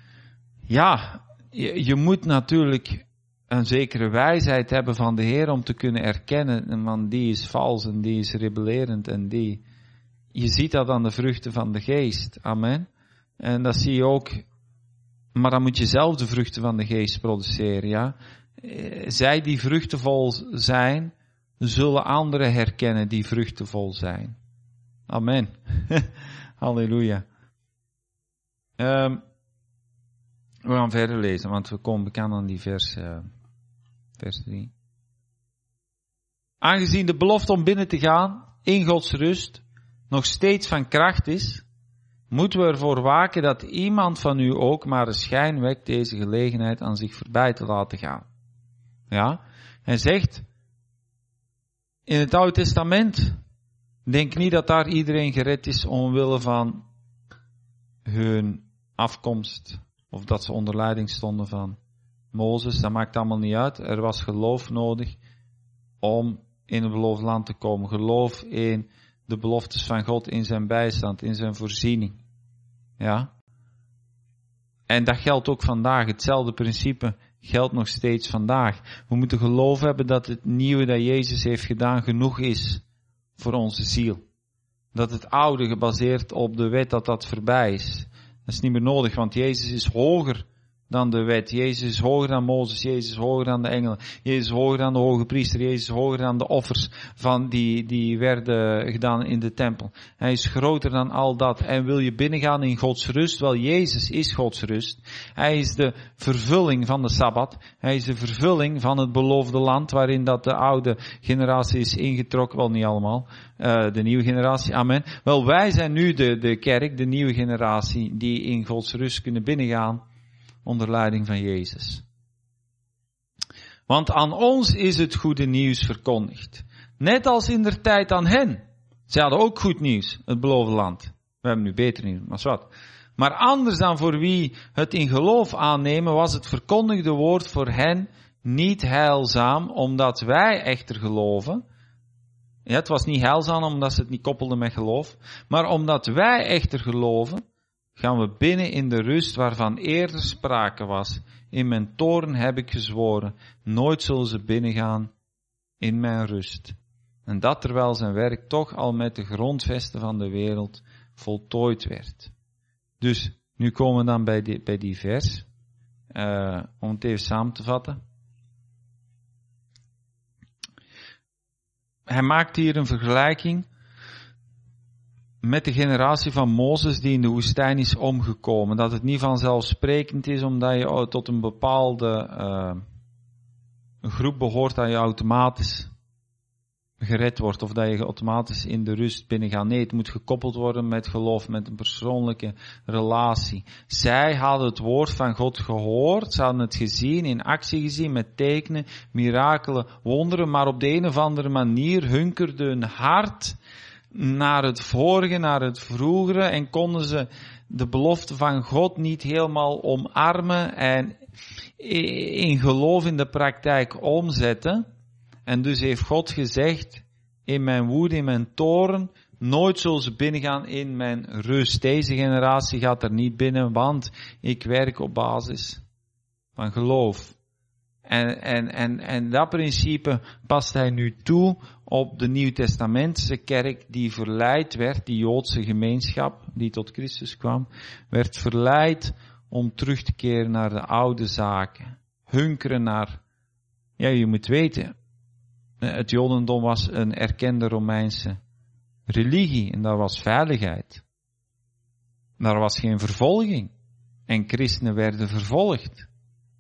ja, je, je moet natuurlijk een zekere wijsheid hebben van de Heer om te kunnen erkennen, man, die is vals en die is rebellerend en die. Je ziet dat aan de vruchten van de geest. Amen. En dat zie je ook, maar dan moet je zelf de vruchten van de geest produceren, ja. Zij die vruchtenvol zijn, zullen anderen herkennen die vruchtenvol zijn. Amen. Halleluja. Um, we gaan verder lezen, want we komen bekend aan die vers, uh, vers drie. Aangezien de belofte om binnen te gaan in Gods rust nog steeds van kracht is, moeten we ervoor waken dat iemand van u ook maar een schijn wekt deze gelegenheid aan zich voorbij te laten gaan. Ja, hij zegt in het Oude Testament, denk niet dat daar iedereen gered is omwille van hun afkomst of dat ze onder leiding stonden van Mozes. Dat maakt allemaal niet uit. Er was geloof nodig om in het beloofd land te komen. Geloof in de beloftes van God, in zijn bijstand, in zijn voorziening. Ja. En dat geldt ook vandaag. Hetzelfde principe geldt nog steeds vandaag. We moeten geloof hebben dat het nieuwe dat Jezus heeft gedaan genoeg is voor onze ziel. Dat het oude gebaseerd op de wet, dat dat voorbij is. Dat is niet meer nodig, want Jezus is hoger dan de wet. Jezus is hoger dan Mozes. Jezus is hoger dan de engelen. Jezus is hoger dan de hoge priester. Jezus is hoger dan de offers van die, die werden gedaan in de tempel. Hij is groter dan al dat. En wil je binnengaan in Gods rust? Wel, Jezus is Gods rust. Hij is de vervulling van de Sabbat. Hij is de vervulling van het beloofde land, waarin dat de oude generatie is ingetrokken. Wel, niet allemaal. Uh, de nieuwe generatie. Amen. Wel, wij zijn nu de, de kerk, de nieuwe generatie, die in Gods rust kunnen binnengaan onder leiding van Jezus. Want aan ons is het goede nieuws verkondigd. Net als in der tijd aan hen. Zij hadden ook goed nieuws, het beloofde land. We hebben nu beter nieuws, maar wat. Maar anders dan voor wie het in geloof aannemen, was het verkondigde woord voor hen niet heilzaam, omdat wij echter geloven. Ja, het was niet heilzaam omdat ze het niet koppelden met geloof. Maar omdat wij echter geloven, gaan we binnen in de rust waarvan eerder sprake was. In mijn toorn heb ik gezworen, nooit zullen ze binnengaan in mijn rust. En dat terwijl zijn werk toch al met de grondvesten van de wereld voltooid werd. Dus nu komen we dan bij die, bij die vers, uh, om het even samen te vatten. Hij maakt hier een vergelijking met de generatie van Mozes die in de woestijn is omgekomen. Dat het niet vanzelfsprekend is omdat je tot een bepaalde uh, een groep behoort dat je automatisch gered wordt of dat je automatisch in de rust binnengaat. Nee, het moet gekoppeld worden met geloof, met een persoonlijke relatie. Zij hadden het woord van God gehoord, ze hadden het gezien, in actie gezien, met tekenen, mirakelen, wonderen, maar op de een of andere manier hunkerde hun hart naar het vorige, naar het vroegere en konden ze de belofte van God niet helemaal omarmen en in geloof in de praktijk omzetten. En dus heeft God gezegd, in mijn woede, in mijn toorn, nooit zullen ze binnengaan in mijn rust. Deze generatie gaat er niet binnen, want ik werk op basis van geloof. En, en, en, en dat principe past hij nu toe op de Nieuwtestamentse kerk die verleid werd, die Joodse gemeenschap die tot Christus kwam, werd verleid om terug te keren naar de oude zaken. Hunkeren naar, ja, je moet weten, het Jodendom was een erkende Romeinse religie en daar was veiligheid. Daar was geen vervolging en christenen werden vervolgd.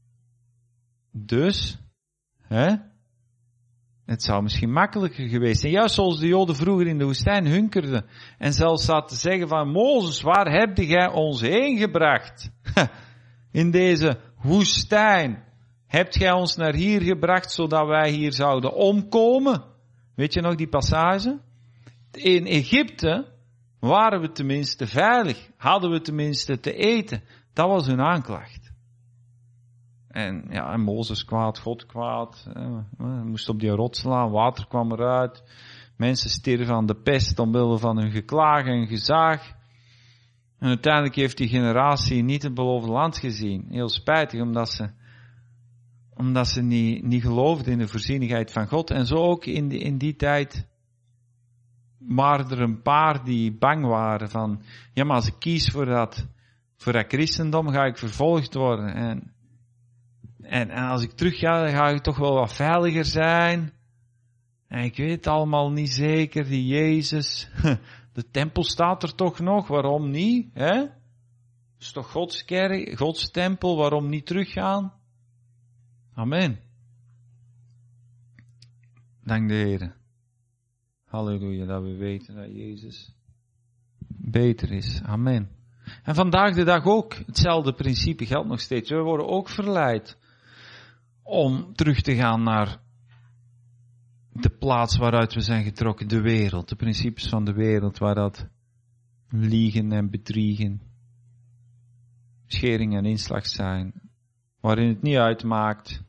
Dus, hè, het zou misschien makkelijker geweest zijn. Juist zoals de Joden vroeger in de woestijn hunkerden en zelfs zaten te zeggen van Mozes, waar heb jij ons heen gebracht? In deze woestijn. Hebt gij ons naar hier gebracht, zodat wij hier zouden omkomen? Weet je nog die passage? In Egypte waren we tenminste veilig. Hadden we tenminste te eten. Dat was hun aanklacht. En ja, en Mozes kwaad, God kwaad. Eh, moest op die rots slaan, water kwam eruit. Mensen stierven aan de pest omwille van hun geklaag en gezaag. En uiteindelijk heeft die generatie niet het beloofde land gezien. Heel spijtig, omdat ze Omdat ze niet, niet geloofden in de voorzienigheid van God. En zo ook in die, in die tijd waren er een paar die bang waren van, ja, maar als ik kies voor dat, voor dat christendom, ga ik vervolgd worden. En, en, en als ik terug ga, dan ga ik toch wel wat veiliger zijn. En ik weet het allemaal niet zeker, die Jezus. De tempel staat er toch nog, waarom niet? Hè? Het is toch Gods kerk, Gods tempel, waarom niet teruggaan? Amen. Dank de Heer. Halleluja, dat we weten dat Jezus beter is. Amen. En vandaag de dag ook, hetzelfde principe geldt nog steeds. We worden ook verleid om terug te gaan naar de plaats waaruit we zijn getrokken, de wereld. De principes van de wereld, waar dat liegen en bedriegen, schering en inslag zijn. Waarin het niet uitmaakt,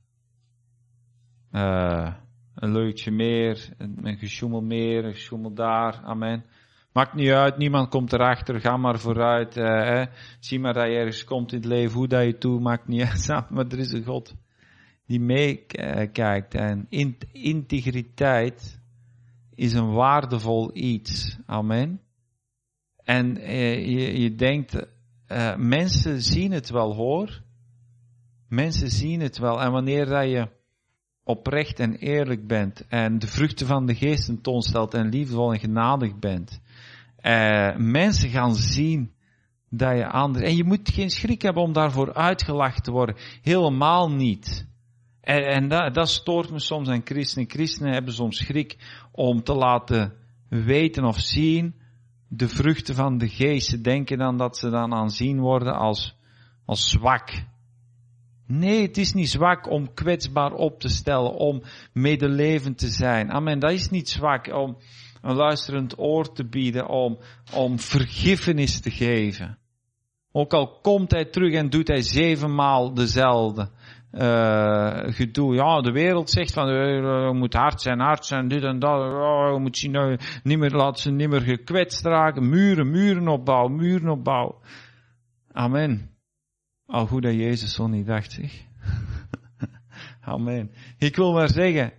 uh, een leukje meer, een gesjoemel meer, een gesjoemel daar, amen. Maakt niet uit, niemand komt erachter, ga maar vooruit, uh, eh. zie maar dat je ergens komt in het leven, hoe dat je toe, maakt niet uit, maar er is een God die meekijkt. En integriteit is een waardevol iets, amen. En uh, je, je denkt, uh, mensen zien het wel hoor, mensen zien het wel. En wanneer dat je oprecht en eerlijk bent en de vruchten van de geest tentoonstelt en liefdevol en genadig bent, uh, mensen gaan zien dat je anders... En je moet geen schrik hebben om daarvoor uitgelachen te worden. Helemaal niet. En, en dat, dat stoort me soms aan christenen. Christenen hebben soms schrik om te laten weten of zien de vruchten van de geest. Ze denken dan dat ze dan aanzien worden als, als zwak. Nee, het is niet zwak om kwetsbaar op te stellen, om medelevend te zijn. Amen, dat is niet zwak om een luisterend oor te bieden, om, om vergiffenis te geven. Ook al komt hij terug en doet hij zevenmaal dezelfde uh, gedoe. Ja, de wereld zegt van, je moet hard zijn, hard zijn, dit en dat. Oh, je moet zien, uh, niet meer, laat ze niet meer gekwetst raken. Muren, muren opbouwen, muren opbouwen. Amen. Al goed dat Jezus zo niet dacht, zeg. Amen. Ik wil maar zeggen,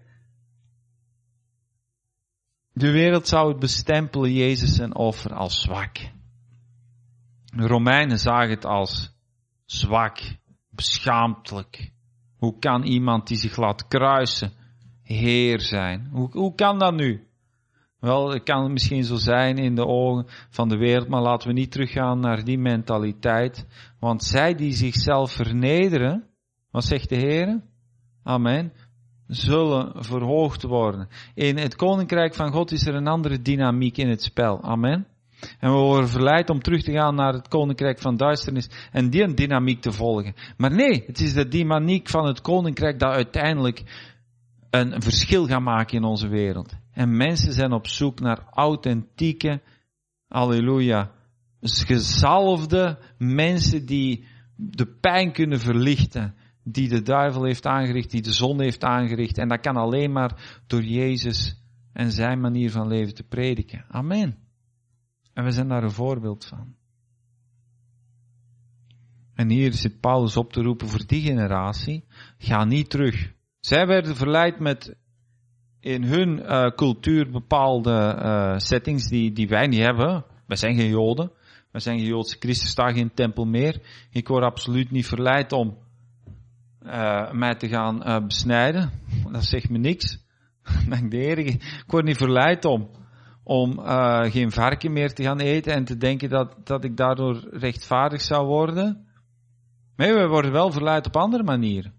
de wereld zou het bestempelen, Jezus zijn offer, als zwak. De Romeinen zagen het als zwak, beschaamdelijk. Hoe kan iemand die zich laat kruisen, Heer zijn? Hoe, hoe kan dat nu? Wel, het kan misschien zo zijn in de ogen van de wereld, maar laten we niet teruggaan naar die mentaliteit. Want zij die zichzelf vernederen, wat zegt de Heer? Amen. Zullen verhoogd worden. In het Koninkrijk van God is er een andere dynamiek in het spel. Amen. En we worden verleid om terug te gaan naar het Koninkrijk van Duisternis en die dynamiek te volgen. Maar nee, het is de dynamiek van het Koninkrijk dat uiteindelijk een verschil gaat maken in onze wereld. En mensen zijn op zoek naar authentieke, halleluja, gezalfde mensen die de pijn kunnen verlichten, die de duivel heeft aangericht, die de zonde heeft aangericht. En dat kan alleen maar door Jezus en zijn manier van leven te prediken. Amen. En we zijn daar een voorbeeld van. En hier zit Paulus op te roepen voor die generatie. Ga niet terug. Zij werden verleid met in hun uh, cultuur bepaalde uh, settings die, die wij niet hebben. Wij zijn geen Joden. Wij zijn geen Joodse christen, staat geen tempel meer. Ik word absoluut niet verleid om uh, mij te gaan uh, besnijden. Dat zegt me niks. Dank de Heer. Ik word niet verleid om, om uh, geen varken meer te gaan eten en te denken dat, dat ik daardoor rechtvaardig zou worden. Nee, wij worden wel verleid op andere manieren.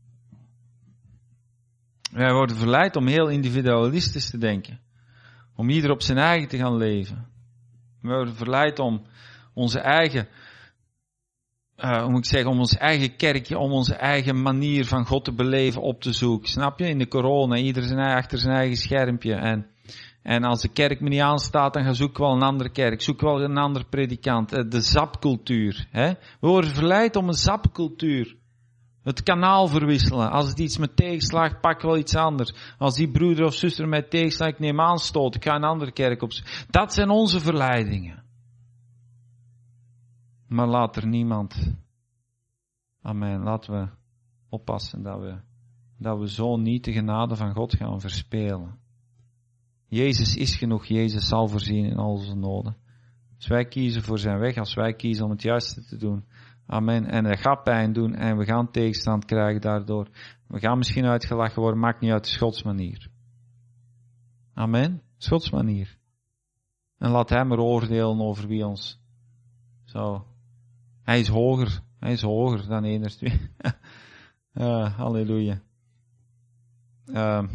Wij worden verleid om heel individualistisch te denken. Om ieder op zijn eigen te gaan leven. Wij worden verleid om onze eigen, uh, hoe moet ik zeggen, om ons eigen kerkje, om onze eigen manier van God te beleven op te zoeken. Snap je? In de corona, ieder zijn eigen, achter zijn eigen schermpje. En, en als de kerk me niet aanstaat, dan ga zoek ik wel een andere kerk. Zoek wel een andere predikant. Uh, de zapcultuur. Hè? We worden verleid om een zapcultuur. Het kanaal verwisselen. Als het iets me tegenslaagt, pak wel iets anders. Als die broeder of zuster mij tegenslaagt, ik neem aanstoot. Ik ga een andere kerk opzoeken. Dat zijn onze verleidingen. Maar laat er niemand. Amen. Laten we oppassen dat we, dat we zo niet de genade van God gaan verspelen. Jezus is genoeg. Jezus zal voorzien in al onze noden. Als wij kiezen voor zijn weg, als wij kiezen om het juiste te doen. Amen. En dat gaat pijn doen en we gaan tegenstand krijgen daardoor. We gaan misschien uitgelachen worden, maakt niet uit de Schotsmanier. Amen. Schotsmanier. En laat hem maar oordelen over wie ons. Zo. Hij is hoger. Hij is hoger dan één of twee. uh, halleluja. Uh,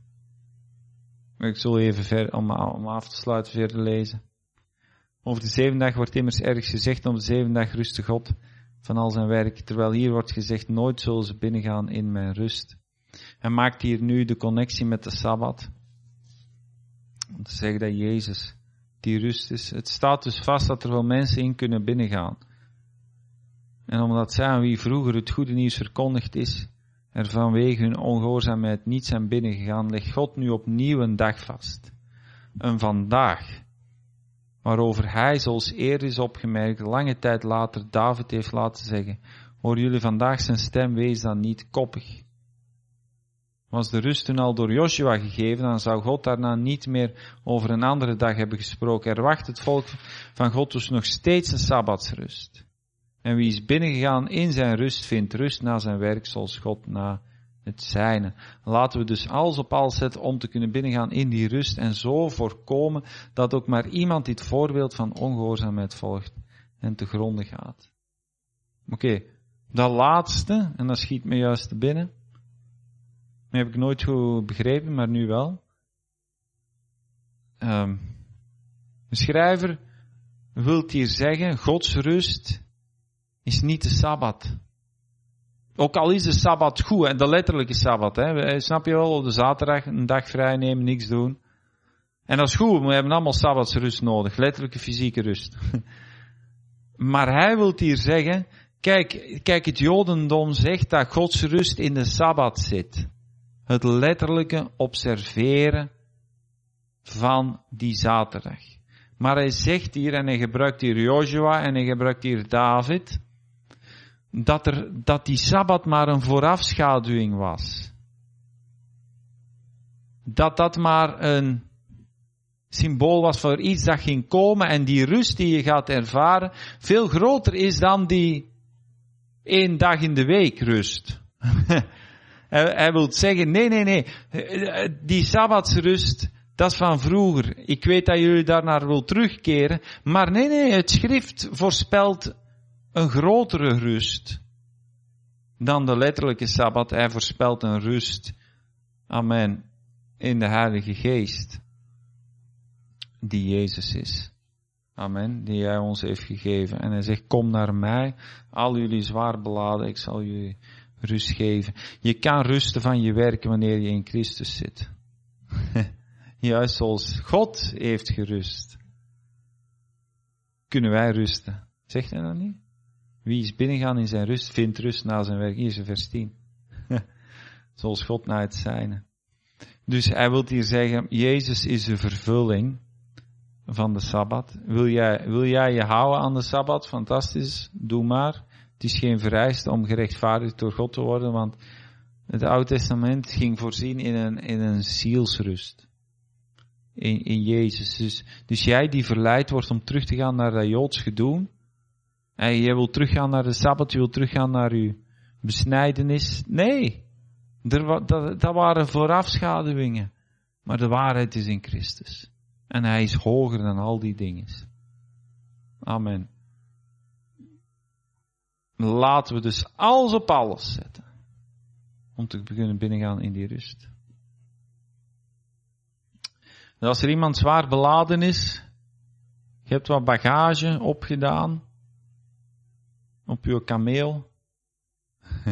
ik zal even ver, om, om af te sluiten verder lezen. Over de zevende dag wordt immers ergens gezegd, om de zevende dag rustte God van al zijn werk. Terwijl hier wordt gezegd, nooit zullen ze binnengaan in mijn rust. Hij maakt hier nu de connectie met de Sabbat. Om te zeggen dat Jezus die rust is. Het staat dus vast dat er wel mensen in kunnen binnengaan. En omdat zij aan wie vroeger het goede nieuws verkondigd is, er vanwege hun ongehoorzaamheid niet zijn binnengegaan, legt God nu opnieuw een dag vast. Een vandaag. Waarover hij, zoals eerder is opgemerkt, lange tijd later David heeft laten zeggen, hoor jullie vandaag zijn stem, wees dan niet koppig. Was de rust toen al door Joshua gegeven, dan zou God daarna niet meer over een andere dag hebben gesproken. Er wacht het volk van God dus nog steeds een sabbatsrust. En wie is binnengegaan in zijn rust, vindt rust na zijn werk, zoals God na het zijne. Laten we dus alles op alles zetten om te kunnen binnengaan in die rust en zo voorkomen dat ook maar iemand dit voorbeeld van ongehoorzaamheid volgt en te gronde gaat. Oké, okay, dat laatste, en dat schiet me juist te binnen, dat heb ik nooit goed begrepen, maar nu wel. Um, de schrijver wil hier zeggen, Gods rust is niet de Sabbat. Ook al is de Sabbat goed, en de letterlijke Sabbat, hè, snap je wel, op de zaterdag een dag vrij nemen, niks doen. En dat is goed, we hebben allemaal Sabbatsrust nodig, letterlijke fysieke rust. Maar hij wil hier zeggen, kijk, kijk, het Jodendom zegt dat Gods rust in de Sabbat zit. Het letterlijke observeren van die zaterdag. Maar hij zegt hier, en hij gebruikt hier Joshua en hij gebruikt hier David, dat, er, dat die Sabbat maar een voorafschaduwing was. Dat dat maar een symbool was voor iets dat ging komen en die rust die je gaat ervaren veel groter is dan die één dag in de week rust. hij, hij wil zeggen, nee, nee, nee, die Sabbatsrust, dat is van vroeger. Ik weet dat jullie daarnaar wil terugkeren, maar nee, nee, het schrift voorspelt een grotere rust dan de letterlijke Sabbat. Hij voorspelt een rust, amen, in de Heilige Geest, die Jezus is. Amen, die hij ons heeft gegeven. En hij zegt, kom naar mij, al jullie zwaar beladen, ik zal jullie rust geven. Je kan rusten van je werken wanneer je in Christus zit. Juist zoals God heeft gerust, kunnen wij rusten. Zegt hij dat niet? Wie is binnengaan in zijn rust, vindt rust na zijn werk. Hier is vers tien. Zoals God na het zijne. Dus hij wil hier zeggen, Jezus is de vervulling van de Sabbat. Wil jij, wil jij je houden aan de Sabbat? Fantastisch, doe maar. Het is geen vereiste om gerechtvaardigd door God te worden, want het Oude Testament ging voorzien in een, in een zielsrust. In, in Jezus. Dus, dus jij die verleid wordt om terug te gaan naar dat Joods gedoe, en jij wil teruggaan naar de Sabbat, je wil teruggaan naar je besnijdenis. Nee, er, dat, dat waren voorafschaduwingen. Maar de waarheid is in Christus. En hij is hoger dan al die dingen. Amen. Laten we dus alles op alles zetten. Om te beginnen binnengaan in die rust. En als er iemand zwaar beladen is, je hebt wat bagage opgedaan, op je kameel,